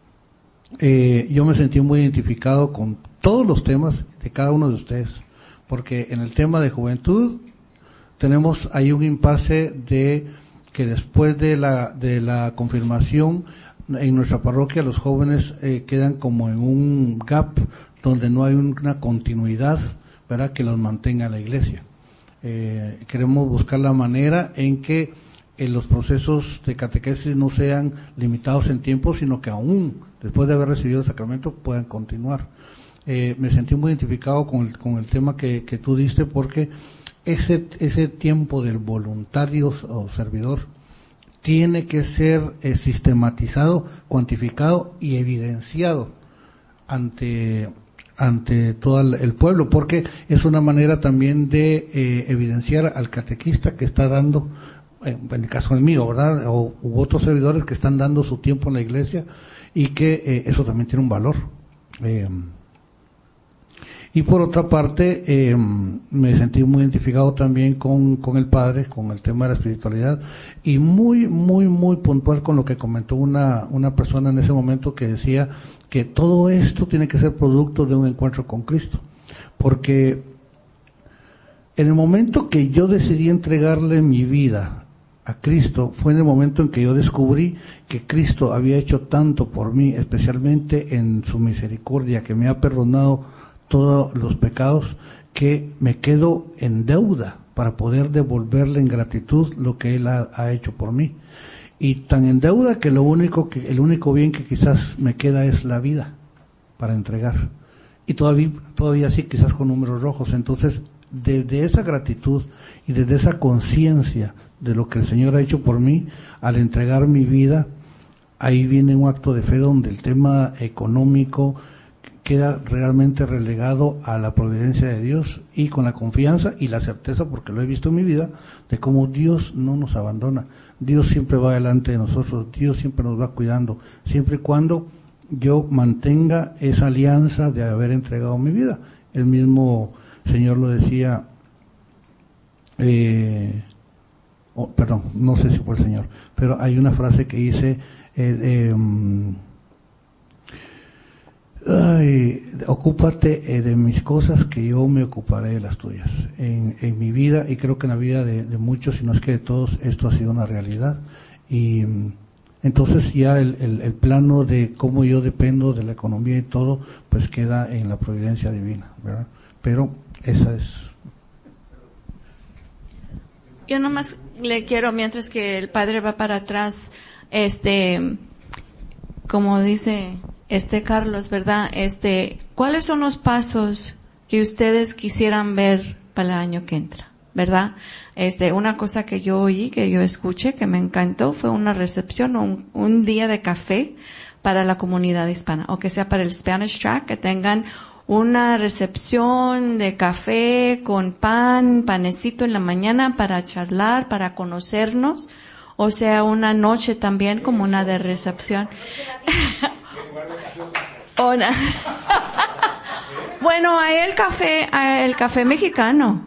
eh, yo me sentí muy identificado con todos los temas de cada uno de ustedes, porque en el tema de juventud tenemos ahí un impasse de que después de la de la confirmación en nuestra parroquia los jóvenes eh, quedan como en un gap donde no hay una continuidad, ¿verdad?, que los mantenga en la iglesia. Eh, queremos buscar la manera en que eh, los procesos de catequesis no sean limitados en tiempo, sino que aún después de haber recibido el sacramento puedan continuar. Eh, me sentí muy identificado con el, con el tema que, que tú diste, porque ese, ese tiempo del voluntario o servidor tiene que ser eh, sistematizado, cuantificado y evidenciado ante ante todo el pueblo, porque es una manera también de eh, evidenciar al catequista que está dando, en el caso del mío, ¿verdad? O u otros servidores que están dando su tiempo en la iglesia, y que eh, eso también tiene un valor. Eh, y por otra parte, eh, me sentí muy identificado también con, con el padre, con el tema de la espiritualidad, y muy, muy, muy puntual con lo que comentó una, una persona en ese momento que decía que todo esto tiene que ser producto de un encuentro con Cristo. Porque en el momento que yo decidí entregarle mi vida a Cristo, fue en el momento en que yo descubrí que Cristo había hecho tanto por mí, especialmente en su misericordia, que me ha perdonado todos los pecados, que me quedo en deuda para poder devolverle en gratitud lo que Él ha, ha hecho por mí. Y tan en deuda que lo único que, el único bien que quizás me queda es la vida para entregar. Y todavía, todavía sí, quizás con números rojos. Entonces, desde esa gratitud y desde esa conciencia de lo que el Señor ha hecho por mí, al entregar mi vida, ahí viene un acto de fe donde el tema económico queda realmente relegado a la providencia de Dios, y con la confianza y la certeza, porque lo he visto en mi vida, de cómo Dios no nos abandona. Dios siempre va delante de nosotros, Dios siempre nos va cuidando, siempre y cuando yo mantenga esa alianza de haber entregado mi vida. El mismo Señor lo decía, eh, oh, perdón, no sé si fue el Señor, pero hay una frase que dice, eh, eh, ay, ocúpate eh, de mis cosas, que yo me ocuparé de las tuyas. En, en mi vida, y creo que en la vida de, de muchos, si no es que de todos, esto ha sido una realidad. Y entonces ya el, el, el plano de cómo yo dependo de la economía y todo, pues queda en la providencia divina, ¿verdad? Pero esa es. Yo nomás le quiero, mientras que el padre va para atrás, este, como dice este Carlos, ¿verdad? Este, ¿cuáles son los pasos que ustedes quisieran ver para el año que entra? ¿Verdad? Este, una cosa que yo oí, que yo escuché, que me encantó, fue una recepción o un, un día de café para la comunidad hispana, o que sea para el Spanish Track, que tengan una recepción de café con pan, panecito en la mañana para charlar, para conocernos, o sea, una noche también como una de recepción. Una. Bueno, hay el café, hay el café mexicano.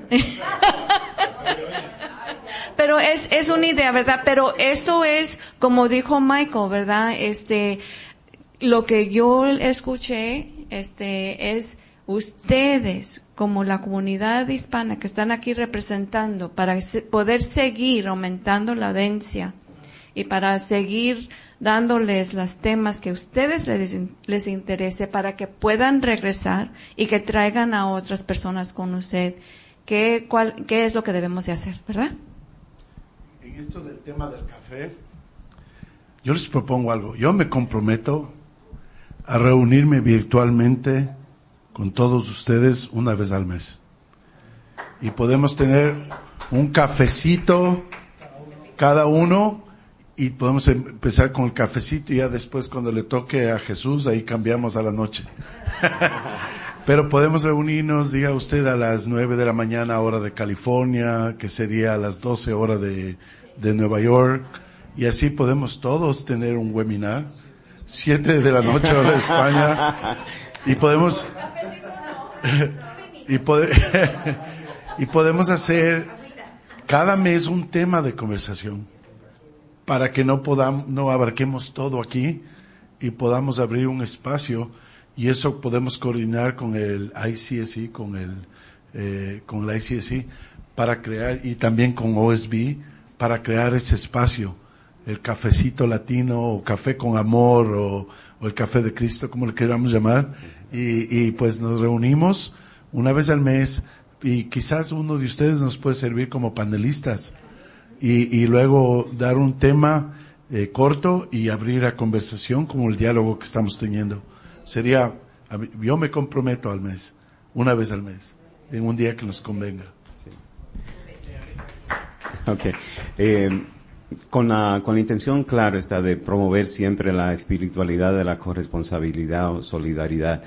Pero es, es una idea, ¿verdad? Pero esto es, como dijo Michael, ¿verdad? Este, lo que yo escuché, este, es ustedes, como la comunidad hispana que están aquí representando, para poder seguir aumentando la audiencia y para seguir dándoles los temas que a ustedes les, les interese, para que puedan regresar y que traigan a otras personas con usted. ¿Qué, cuál, qué es lo que debemos de hacer, verdad? En esto del tema del café, yo les propongo algo. Yo me comprometo a reunirme virtualmente con todos ustedes una vez al mes. Y podemos tener un cafecito cada uno, y podemos empezar con el cafecito, y ya después, cuando le toque a Jesús, ahí cambiamos a la noche. Pero podemos reunirnos, diga usted, a las nueve de la mañana, hora de California, que sería a las doce hora de, de Nueva York, y así podemos todos tener un webinar, siete de la noche, hora de España, y podemos, y, pode, y podemos hacer cada mes un tema de conversación, para que no podamos, no abarquemos todo aquí, y podamos abrir un espacio. Y eso podemos coordinar con el I C S I, con el, eh, con la I C S I, para crear, y también con O S B, para crear ese espacio, el cafecito latino, o café con amor, o, o el café de Cristo, como le queramos llamar, y, y pues nos reunimos una vez al mes, y quizás uno de ustedes nos puede servir como panelistas, y, y luego dar un tema eh, corto y abrir a conversación, como el diálogo que estamos teniendo. Sería, yo me comprometo al mes, una vez al mes, en un día que nos convenga. Sí. Okay. Eh, con la, con la intención clara está de promover siempre la espiritualidad de la corresponsabilidad o solidaridad.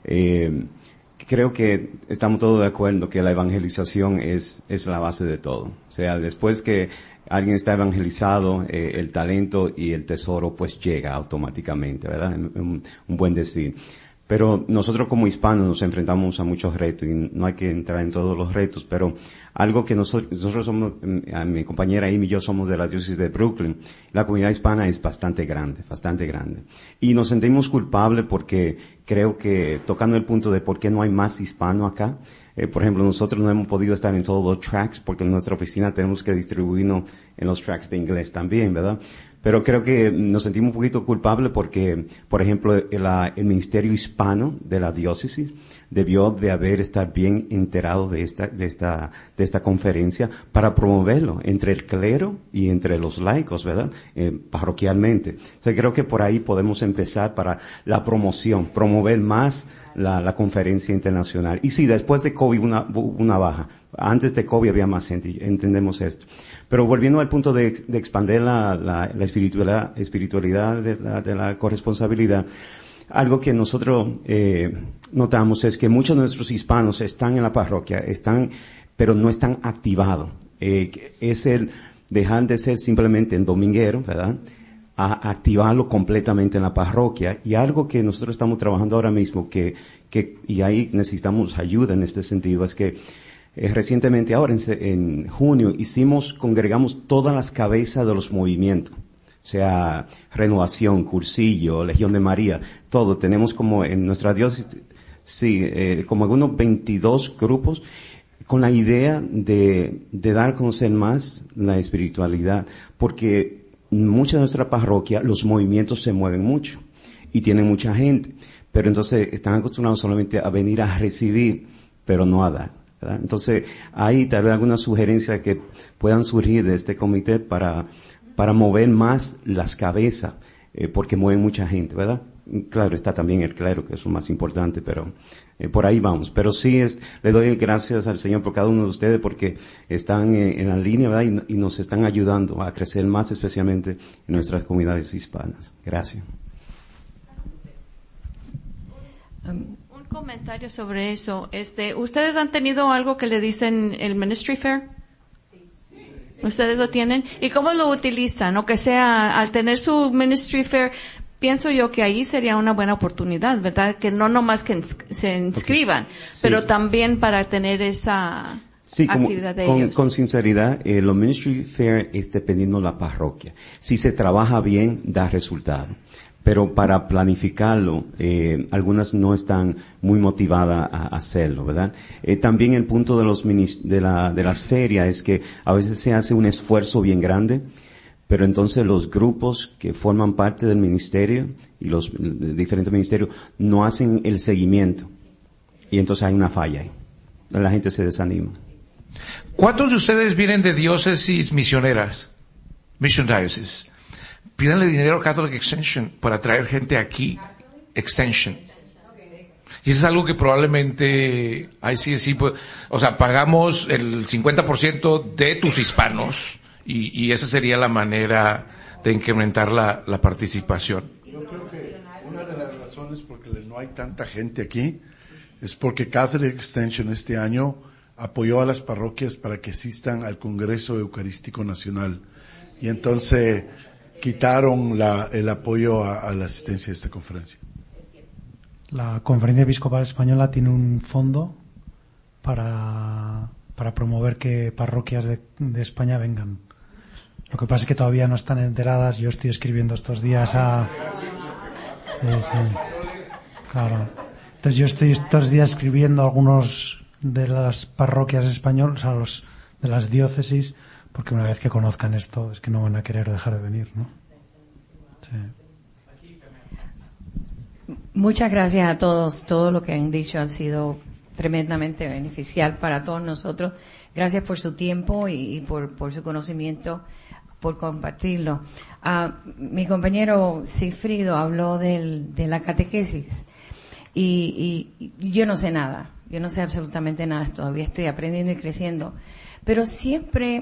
Eh, creo que estamos todos de acuerdo que la evangelización es, es la base de todo. O sea, después que alguien está evangelizado, eh, el talento y el tesoro pues llega automáticamente, ¿verdad? Un, un buen decir. Pero nosotros como hispanos nos enfrentamos a muchos retos y no hay que entrar en todos los retos, pero algo que nosotros, nosotros somos, mi compañera Amy y yo somos de la diócesis de Brooklyn, la comunidad hispana es bastante grande, bastante grande. Y nos sentimos culpables porque creo que tocando el punto de por qué no hay más hispano acá, eh, por ejemplo, nosotros no hemos podido estar en todos los tracks porque en nuestra oficina tenemos que distribuirnos en los tracks de inglés también, ¿verdad? Pero creo que nos sentimos un poquito culpables porque, por ejemplo, el, el Ministerio Hispano de la diócesis debió de haber estar bien enterado de esta, de esta, de esta conferencia para promoverlo entre el clero y entre los laicos, ¿verdad? Eh, parroquialmente. O sea, creo que por ahí podemos empezar para la promoción, promover más la, la conferencia internacional. Y sí, después de COVID una, una baja. Antes de COVID había más gente, entendemos esto. Pero volviendo al punto de, de expandir la, la, la espiritualidad, espiritualidad de la, de la corresponsabilidad, algo que nosotros eh, notamos es que muchos de nuestros hispanos están en la parroquia, están, pero no están activados. Eh, es el dejar de ser simplemente el dominguero, ¿verdad? A activarlo completamente en la parroquia. Y algo que nosotros estamos trabajando ahora mismo, que, que, y ahí necesitamos ayuda en este sentido, es que Eh, recientemente ahora en, en junio hicimos, congregamos todas las cabezas de los movimientos. O sea, Renovación, Cursillo, Legión de María, todo. Tenemos como en nuestra diócesis, sí, eh, como algunos veintidós grupos con la idea de, de dar a conocer más la espiritualidad. Porque en mucha de nuestra parroquia los movimientos se mueven mucho y tienen mucha gente. Pero entonces están acostumbrados solamente a venir a recibir, pero no a dar. ¿verdad? Entonces, hay tal vez algunas sugerencias que puedan surgir de este comité para, para mover más las cabezas, eh, porque mueven mucha gente, ¿verdad? Claro, está también el clero, que es lo más importante, pero eh, por ahí vamos. Pero sí, es, le doy gracias al Señor por cada uno de ustedes porque están eh, en la línea, ¿verdad? Y, y nos están ayudando a crecer más, especialmente en nuestras comunidades hispanas. Gracias. Um, un comentario sobre eso. Este, ¿ustedes han tenido algo que le dicen el Ministry Fair? ¿Ustedes lo tienen? ¿Y cómo lo utilizan? O que sea, al tener su Ministry Fair, pienso yo que ahí sería una buena oportunidad, ¿verdad? Que no nomás que ins- se inscriban, okay. Sí. Pero también para tener esa sí, como, actividad de con, ellos. Con sinceridad, eh, los Ministry Fair es dependiendo de la parroquia. Si se trabaja bien, da resultado. Pero para planificarlo, eh, algunas no están muy motivadas a hacerlo, ¿verdad? Eh, también el punto de los minis, de la, de las ferias es que a veces se hace un esfuerzo bien grande, pero entonces los grupos que forman parte del ministerio y los diferentes ministerios no hacen el seguimiento. Y entonces hay una falla ahí. La gente se desanima. ¿Cuántos de ustedes vienen de diócesis misioneras? Mission Diocese. Pídanle dinero a Catholic Extension para traer gente aquí, Extension. Y eso es algo que probablemente, ahí sí, sí, pues, o sea, pagamos el cincuenta por ciento de tus hispanos y, y esa sería la manera de incrementar la, la participación. Yo creo que una de las razones por que no hay tanta gente aquí es porque Catholic Extension este año apoyó a las parroquias para que asistan al Congreso Eucarístico Nacional. Y entonces quitaron la, el apoyo a, a la asistencia de esta conferencia. La Conferencia Episcopal Española tiene un fondo para, para promover que parroquias de, de España vengan. Lo que pasa es que todavía no están enteradas. Yo estoy escribiendo estos días a... Sí, sí. Claro. Entonces yo estoy estos días escribiendo a algunos de las parroquias españolas, a los de las diócesis, porque una vez que conozcan esto es que no van a querer dejar de venir, ¿no? Sí. Muchas gracias a todos. Todo lo que han dicho ha sido tremendamente beneficial para todos nosotros. Gracias por su tiempo y, y por, por su conocimiento, por compartirlo. Uh, mi compañero Sigfrido habló del, de la catequesis y, y, y yo no sé nada. Yo no sé absolutamente nada. Todavía estoy aprendiendo y creciendo. Pero siempre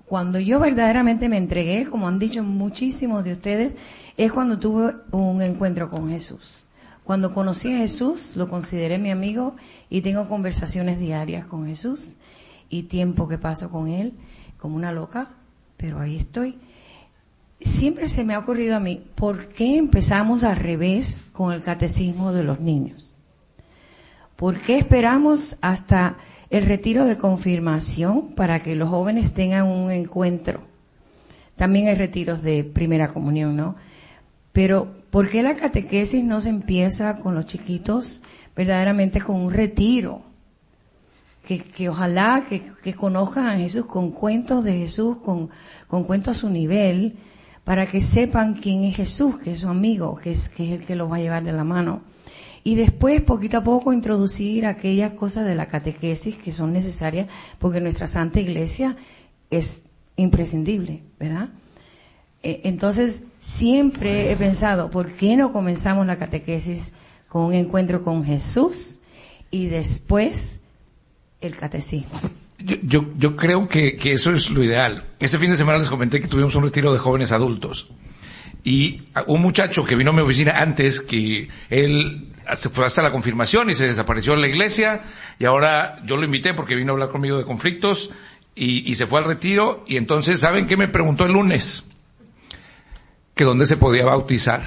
Cuando yo verdaderamente me entregué, como han dicho muchísimos de ustedes, es cuando tuve un encuentro con Jesús. Cuando conocí a Jesús, lo consideré mi amigo y tengo conversaciones diarias con Jesús y tiempo que paso con Él como una loca, pero ahí estoy. Siempre se me ha ocurrido a mí, ¿por qué empezamos al revés con el catecismo de los niños? ¿Por qué esperamos hasta el retiro de confirmación para que los jóvenes tengan un encuentro? También hay retiros de primera comunión, ¿no? Pero, ¿por qué la catequesis no se empieza con los chiquitos verdaderamente con un retiro? Que, que ojalá que, que conozcan a Jesús con cuentos de Jesús, con, con cuentos a su nivel, para que sepan quién es Jesús, que es su amigo, que es, que es el que los va a llevar de la mano. Y después, poquito a poco, introducir aquellas cosas de la catequesis que son necesarias, porque nuestra Santa Iglesia es imprescindible, ¿verdad? Entonces, siempre he pensado, ¿por qué no comenzamos la catequesis con un encuentro con Jesús y después el catecismo? Yo, yo, yo creo que, que eso es lo ideal. Este fin de semana les comenté que tuvimos un retiro de jóvenes adultos. Y un muchacho que vino a mi oficina antes, que él se fue hasta la confirmación y se desapareció en la iglesia, y ahora yo lo invité porque vino a hablar conmigo de conflictos, y, y se fue al retiro, y entonces, ¿saben qué me preguntó el lunes? Que dónde se podía bautizar.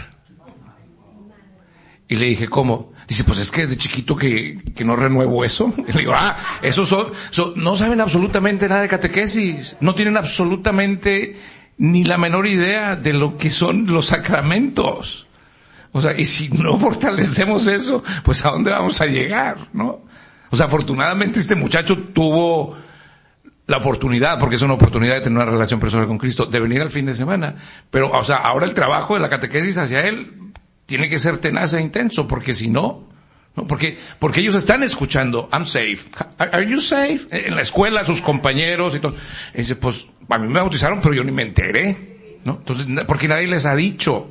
Y le dije, ¿cómo? Dice, pues es que desde chiquito que, que no renuevo eso. Y le digo, ah, esos son, son, no saben absolutamente nada de catequesis, no tienen absolutamente ni la menor idea de lo que son los sacramentos. O sea, y si no fortalecemos eso, pues ¿a dónde vamos a llegar, no? O sea, afortunadamente este muchacho tuvo la oportunidad, porque es una oportunidad de tener una relación personal con Cristo, de venir al fin de semana. Pero, o sea, ahora el trabajo de la catequesis hacia él tiene que ser tenaz e intenso, porque si no, no, porque, porque ellos están escuchando, I'm safe. Are you safe? En la escuela, sus compañeros y todo. Y dice, pues, a mí me bautizaron, pero yo ni me enteré, ¿no? Entonces, porque nadie les ha dicho.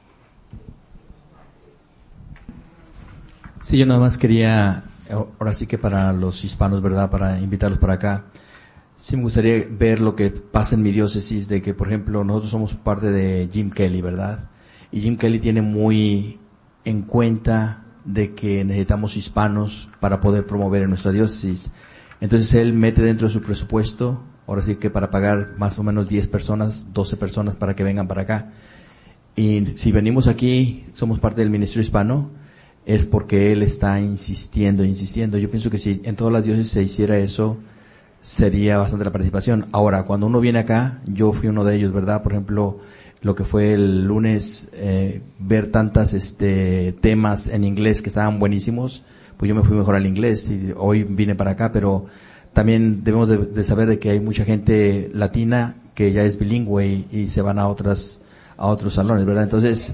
Sí, yo nada más quería, ahora sí que para los hispanos, ¿verdad? Para invitarlos para acá. Sí me gustaría ver lo que pasa en mi diócesis, de que, por ejemplo, nosotros somos parte de Jim Kelly, ¿verdad? Y Jim Kelly tiene muy en cuenta de que necesitamos hispanos para poder promover en nuestra diócesis. Entonces él mete dentro de su presupuesto, ahora sí que para pagar más o menos diez personas, doce personas para que vengan para acá. Y si venimos aquí, somos parte del Ministerio Hispano, es porque él está insistiendo, insistiendo. Yo pienso que si en todas las diócesis se hiciera eso, sería bastante la participación. Ahora, cuando uno viene acá, yo fui uno de ellos, ¿verdad? Por ejemplo, lo que fue el lunes, eh, ver tantas, este, temas en inglés que estaban buenísimos, pues yo me fui mejor al inglés y hoy vine para acá, pero también debemos de, de saber de que hay mucha gente latina que ya es bilingüe y, y se van a otras, a otros salones, ¿verdad? Entonces,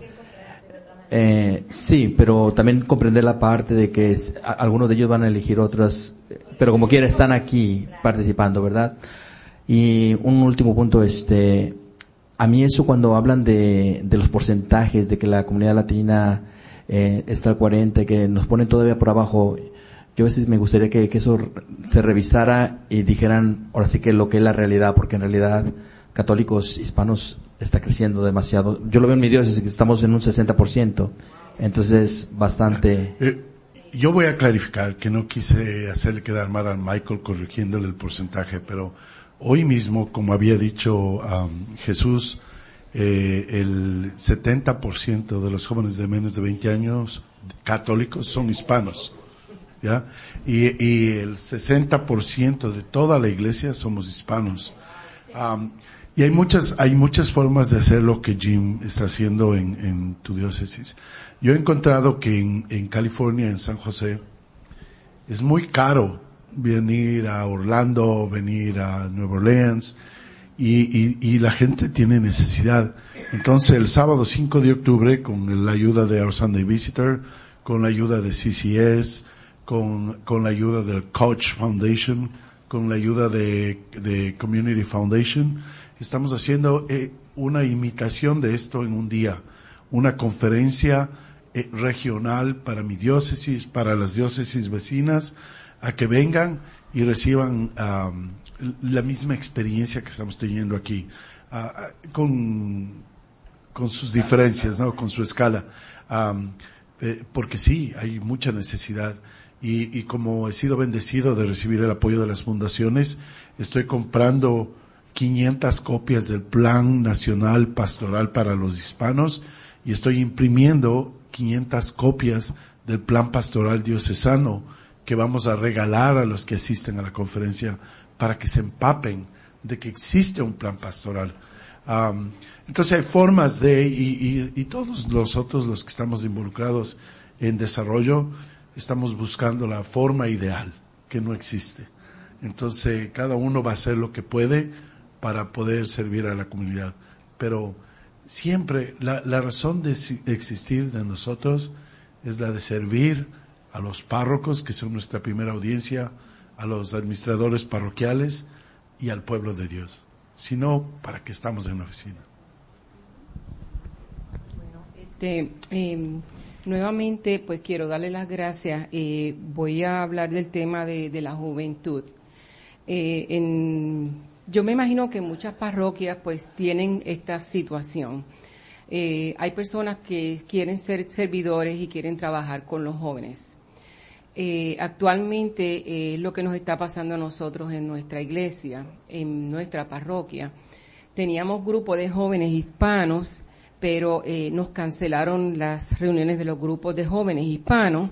eh, sí, pero también comprender la parte de que es, a, algunos de ellos van a elegir otras, pero como quiera están aquí participando, ¿verdad? Y un último punto, este, a mí eso cuando hablan de, de los porcentajes, de que la comunidad latina eh, está al cuarenta y que nos ponen todavía por abajo, yo a veces me gustaría que, que eso se revisara y dijeran ahora sí que lo que es la realidad, porque en realidad católicos hispanos está creciendo demasiado. Yo lo veo en mi diócesis, que estamos en un sesenta por ciento, entonces bastante... Eh, yo voy a clarificar que no quise hacerle quedar mal a Michael corrigiéndole el porcentaje, pero hoy mismo, como había dicho um, Jesús, eh, el setenta por ciento de los jóvenes de menos de veinte años católicos son hispanos, ¿ya? Y, y el sesenta por ciento de toda la iglesia somos hispanos. Um, y hay muchas, hay muchas formas de hacer lo que Jim está haciendo en, en tu diócesis. Yo he encontrado que en, en California, en San José, es muy caro venir a Orlando, venir a Nueva Orleans, y, y, y la gente tiene necesidad. Entonces el sábado cinco de octubre, con la ayuda de Our Sunday Visitor, con la ayuda de C C S, con, con la ayuda del Coach Foundation, con la ayuda de, de Community Foundation, estamos haciendo eh, una imitación de esto en un día, una conferencia eh, regional para mi diócesis, para las diócesis vecinas, a que vengan y reciban um, la misma experiencia que estamos teniendo aquí, uh, con, con sus diferencias, ¿no? Con su escala. Um, eh, porque sí, hay mucha necesidad. Y, y como he sido bendecido de recibir el apoyo de las fundaciones, estoy comprando quinientas copias del Plan Nacional Pastoral para los Hispanos y estoy imprimiendo quinientas copias del Plan Pastoral Diocesano que vamos a regalar a los que asisten a la conferencia para que se empapen de que existe un plan pastoral. Um, entonces hay formas de, y, y, y todos nosotros los que estamos involucrados en desarrollo, estamos buscando la forma ideal, que no existe. Entonces cada uno va a hacer lo que puede para poder servir a la comunidad. Pero siempre la, la razón de existir de nosotros es la de servir a los párrocos, que son nuestra primera audiencia, a los administradores parroquiales y al pueblo de Dios. Si no, ¿para qué estamos en la oficina? Bueno, este, eh, nuevamente, pues quiero darle las gracias. Eh, voy a hablar del tema de, de la juventud. Eh, en, yo me imagino que muchas parroquias pues tienen esta situación. Eh, hay personas que quieren ser servidores y quieren trabajar con los jóvenes. Eh, actualmente eh, lo que nos está pasando a nosotros en nuestra iglesia, en nuestra parroquia, teníamos grupo de jóvenes hispanos, pero eh, nos cancelaron las reuniones de los grupos de jóvenes hispanos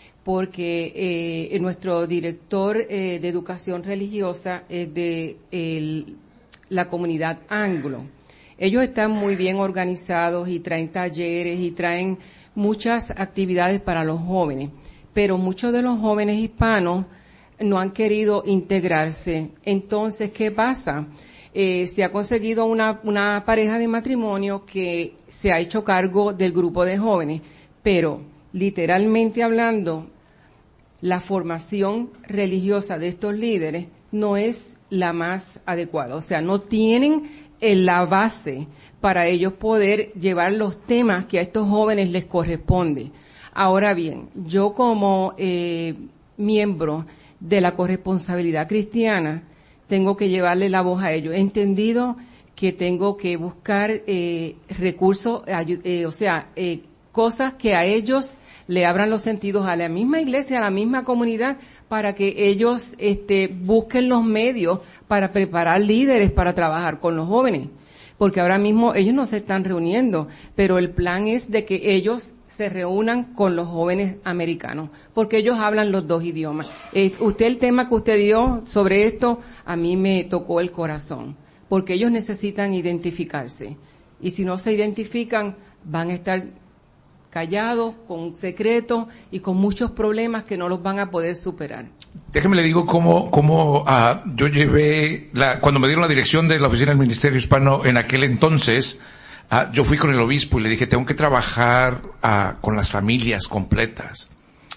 porque eh, nuestro director eh, de educación religiosa es de el, la comunidad anglo. Ellos están muy bien organizados y traen talleres y traen muchas actividades para los jóvenes, pero muchos de los jóvenes hispanos no han querido integrarse. Entonces, ¿qué pasa? Eh, se ha conseguido una, una pareja de matrimonio que se ha hecho cargo del grupo de jóvenes, pero literalmente hablando, la formación religiosa de estos líderes no es la más adecuada. O sea, no tienen la base para ellos poder llevar los temas que a estos jóvenes les corresponde. Ahora bien, yo como eh, miembro de la corresponsabilidad cristiana, tengo que llevarle la voz a ellos. He entendido que tengo que buscar eh, recursos, eh, o sea, eh, cosas que a ellos le abran los sentidos, a la misma iglesia, a la misma comunidad, para que ellos este, busquen los medios para preparar líderes para trabajar con los jóvenes. Porque ahora mismo ellos no se están reuniendo, pero el plan es de que ellos se reúnan con los jóvenes americanos, porque ellos hablan los dos idiomas. Eh, usted, el tema que usted dio sobre esto, a mí me tocó el corazón, porque ellos necesitan identificarse. Y si no se identifican, van a estar callados, con secretos y con muchos problemas que no los van a poder superar. Déjeme le digo cómo, cómo uh, yo llevé, la, cuando me dieron la dirección de la oficina del Ministerio Hispano en aquel entonces, uh, yo fui con el obispo y le dije, tengo que trabajar uh, con las familias completas.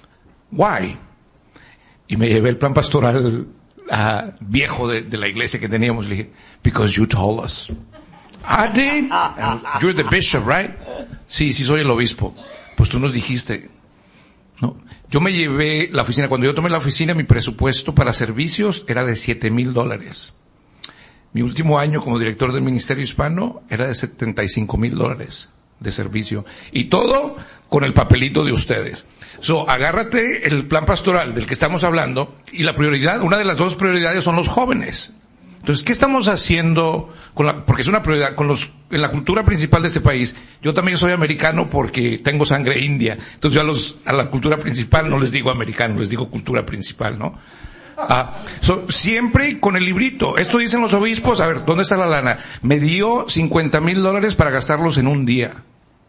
Why? Y me llevé el plan pastoral uh, viejo de, de la iglesia que teníamos. Le dije, because you told us. I did. You're the bishop, right? Sí, sí soy el obispo. Pues tú nos dijiste. No. Yo me llevé la oficina. Cuando yo tomé la oficina, mi presupuesto para servicios era de siete mil dólares. Mi último año como director del Ministerio Hispano era de setenta y cinco mil dólares de servicio. Y todo con el papelito de ustedes. So, agárrate el plan pastoral del que estamos hablando y la prioridad, una de las dos prioridades son los jóvenes. Entonces, ¿qué estamos haciendo con la, porque es una prioridad, con los, en la cultura principal de este país? Yo también soy americano porque tengo sangre india. Entonces yo a los, a la cultura principal no les digo americano, les digo cultura principal, ¿no? Ah, so, siempre con el librito. Esto dicen los obispos, a ver, ¿dónde está la lana? Me dio cincuenta mil dólares para gastarlos en un día.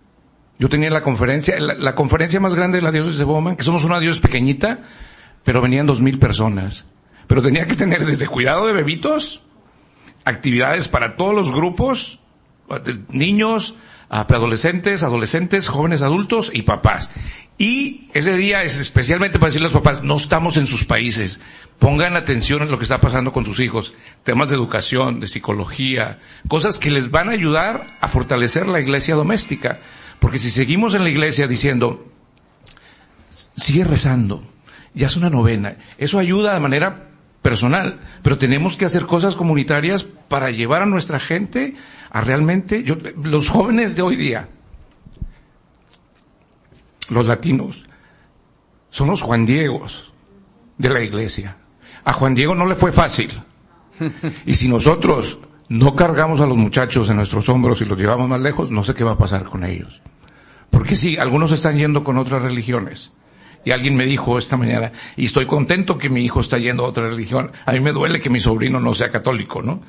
Yo tenía la conferencia, la, la conferencia más grande de la diócesis de Bowman, que somos una diócesis pequeñita, pero venían dos mil personas. Pero tenía que tener desde cuidado de bebitos, actividades para todos los grupos, niños, preadolescentes, adolescentes, jóvenes adultos y papás. Y ese día es especialmente para decirle a los papás, no estamos en sus países, pongan atención en lo que está pasando con sus hijos, temas de educación, de psicología, cosas que les van a ayudar a fortalecer la iglesia doméstica. Porque si seguimos en la iglesia diciendo, sigue rezando, ya es una novena, eso ayuda de manera personal, pero tenemos que hacer cosas comunitarias para llevar a nuestra gente a realmente, yo, los jóvenes de hoy día, los latinos, son los Juan Diegos de la iglesia. A Juan Diego no le fue fácil. Y si nosotros no cargamos a los muchachos en nuestros hombros y los llevamos más lejos, no sé qué va a pasar con ellos. Porque sí, algunos están yendo con otras religiones. Y alguien me dijo esta mañana, y estoy contento que mi hijo está yendo a otra religión. A mí me duele que mi sobrino no sea católico, ¿no?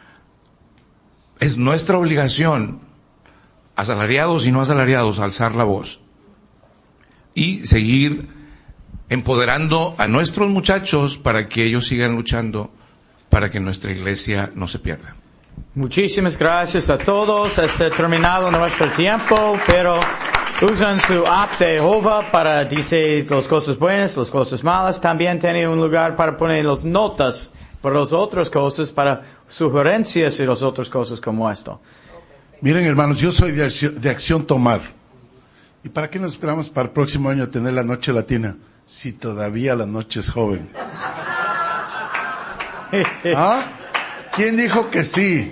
Es nuestra obligación, asalariados y no asalariados, alzar la voz. Y seguir empoderando a nuestros muchachos para que ellos sigan luchando para que nuestra iglesia no se pierda. Muchísimas gracias a todos. Está terminado nuestro tiempo, pero usan su app de Jehová para decir las cosas buenas, las cosas malas. También tiene un lugar para poner las notas para las otras cosas, para sugerencias y las otras cosas como esto. Miren, hermanos, yo soy de Acción, de Acción Tomar. ¿Y para qué nos esperamos para el próximo año tener la noche latina? Si todavía la noche es joven. ¿Ah? ¿Quién dijo que sí?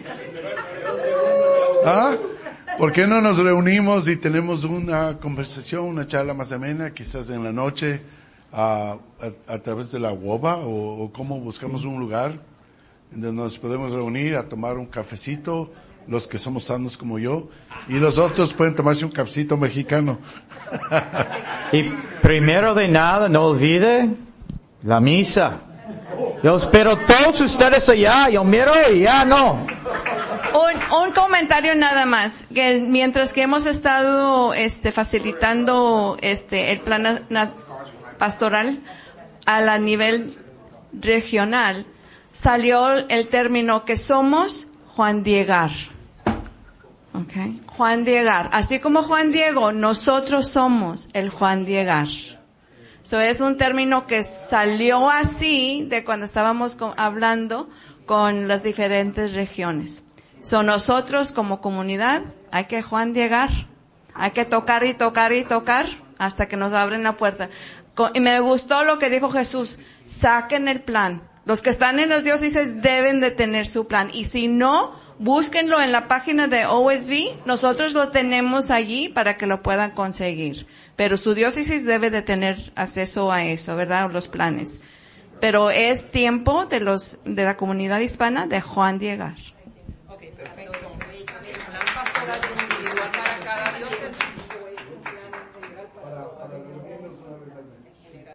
¿Ah? ¿Por qué no nos reunimos y tenemos una conversación, una charla más amena, quizás en la noche, a, a, a través de la U O B A, o, o cómo buscamos un lugar donde nos podemos reunir a tomar un cafecito, los que somos sanos como yo, y los otros pueden tomarse un cafecito mexicano. Y primero de nada, no olvide la misa. Yo espero todos ustedes allá, yo miro y ya no. Un, un comentario nada más, que mientras que hemos estado este facilitando este el plan na, pastoral a la nivel regional, salió el término que somos Juan Diegar. Okay. Juan Diegar. Así como Juan Diego, nosotros somos el Juan Diegar. So es un término que salió así de cuando estábamos con, hablando con las diferentes regiones. So nosotros como comunidad hay que Juan Diegar. Hay que tocar y tocar y tocar hasta que nos abren la puerta. Y me gustó lo que dijo Jesús. Saquen el plan. Los que están en las diócesis deben de tener su plan. Y si no, búsquenlo en la página de O S V. Nosotros lo tenemos allí para que lo puedan conseguir. Pero su diócesis debe de tener acceso a eso, ¿verdad? Los planes. Pero es tiempo de los, de la comunidad hispana de Juan Diegar.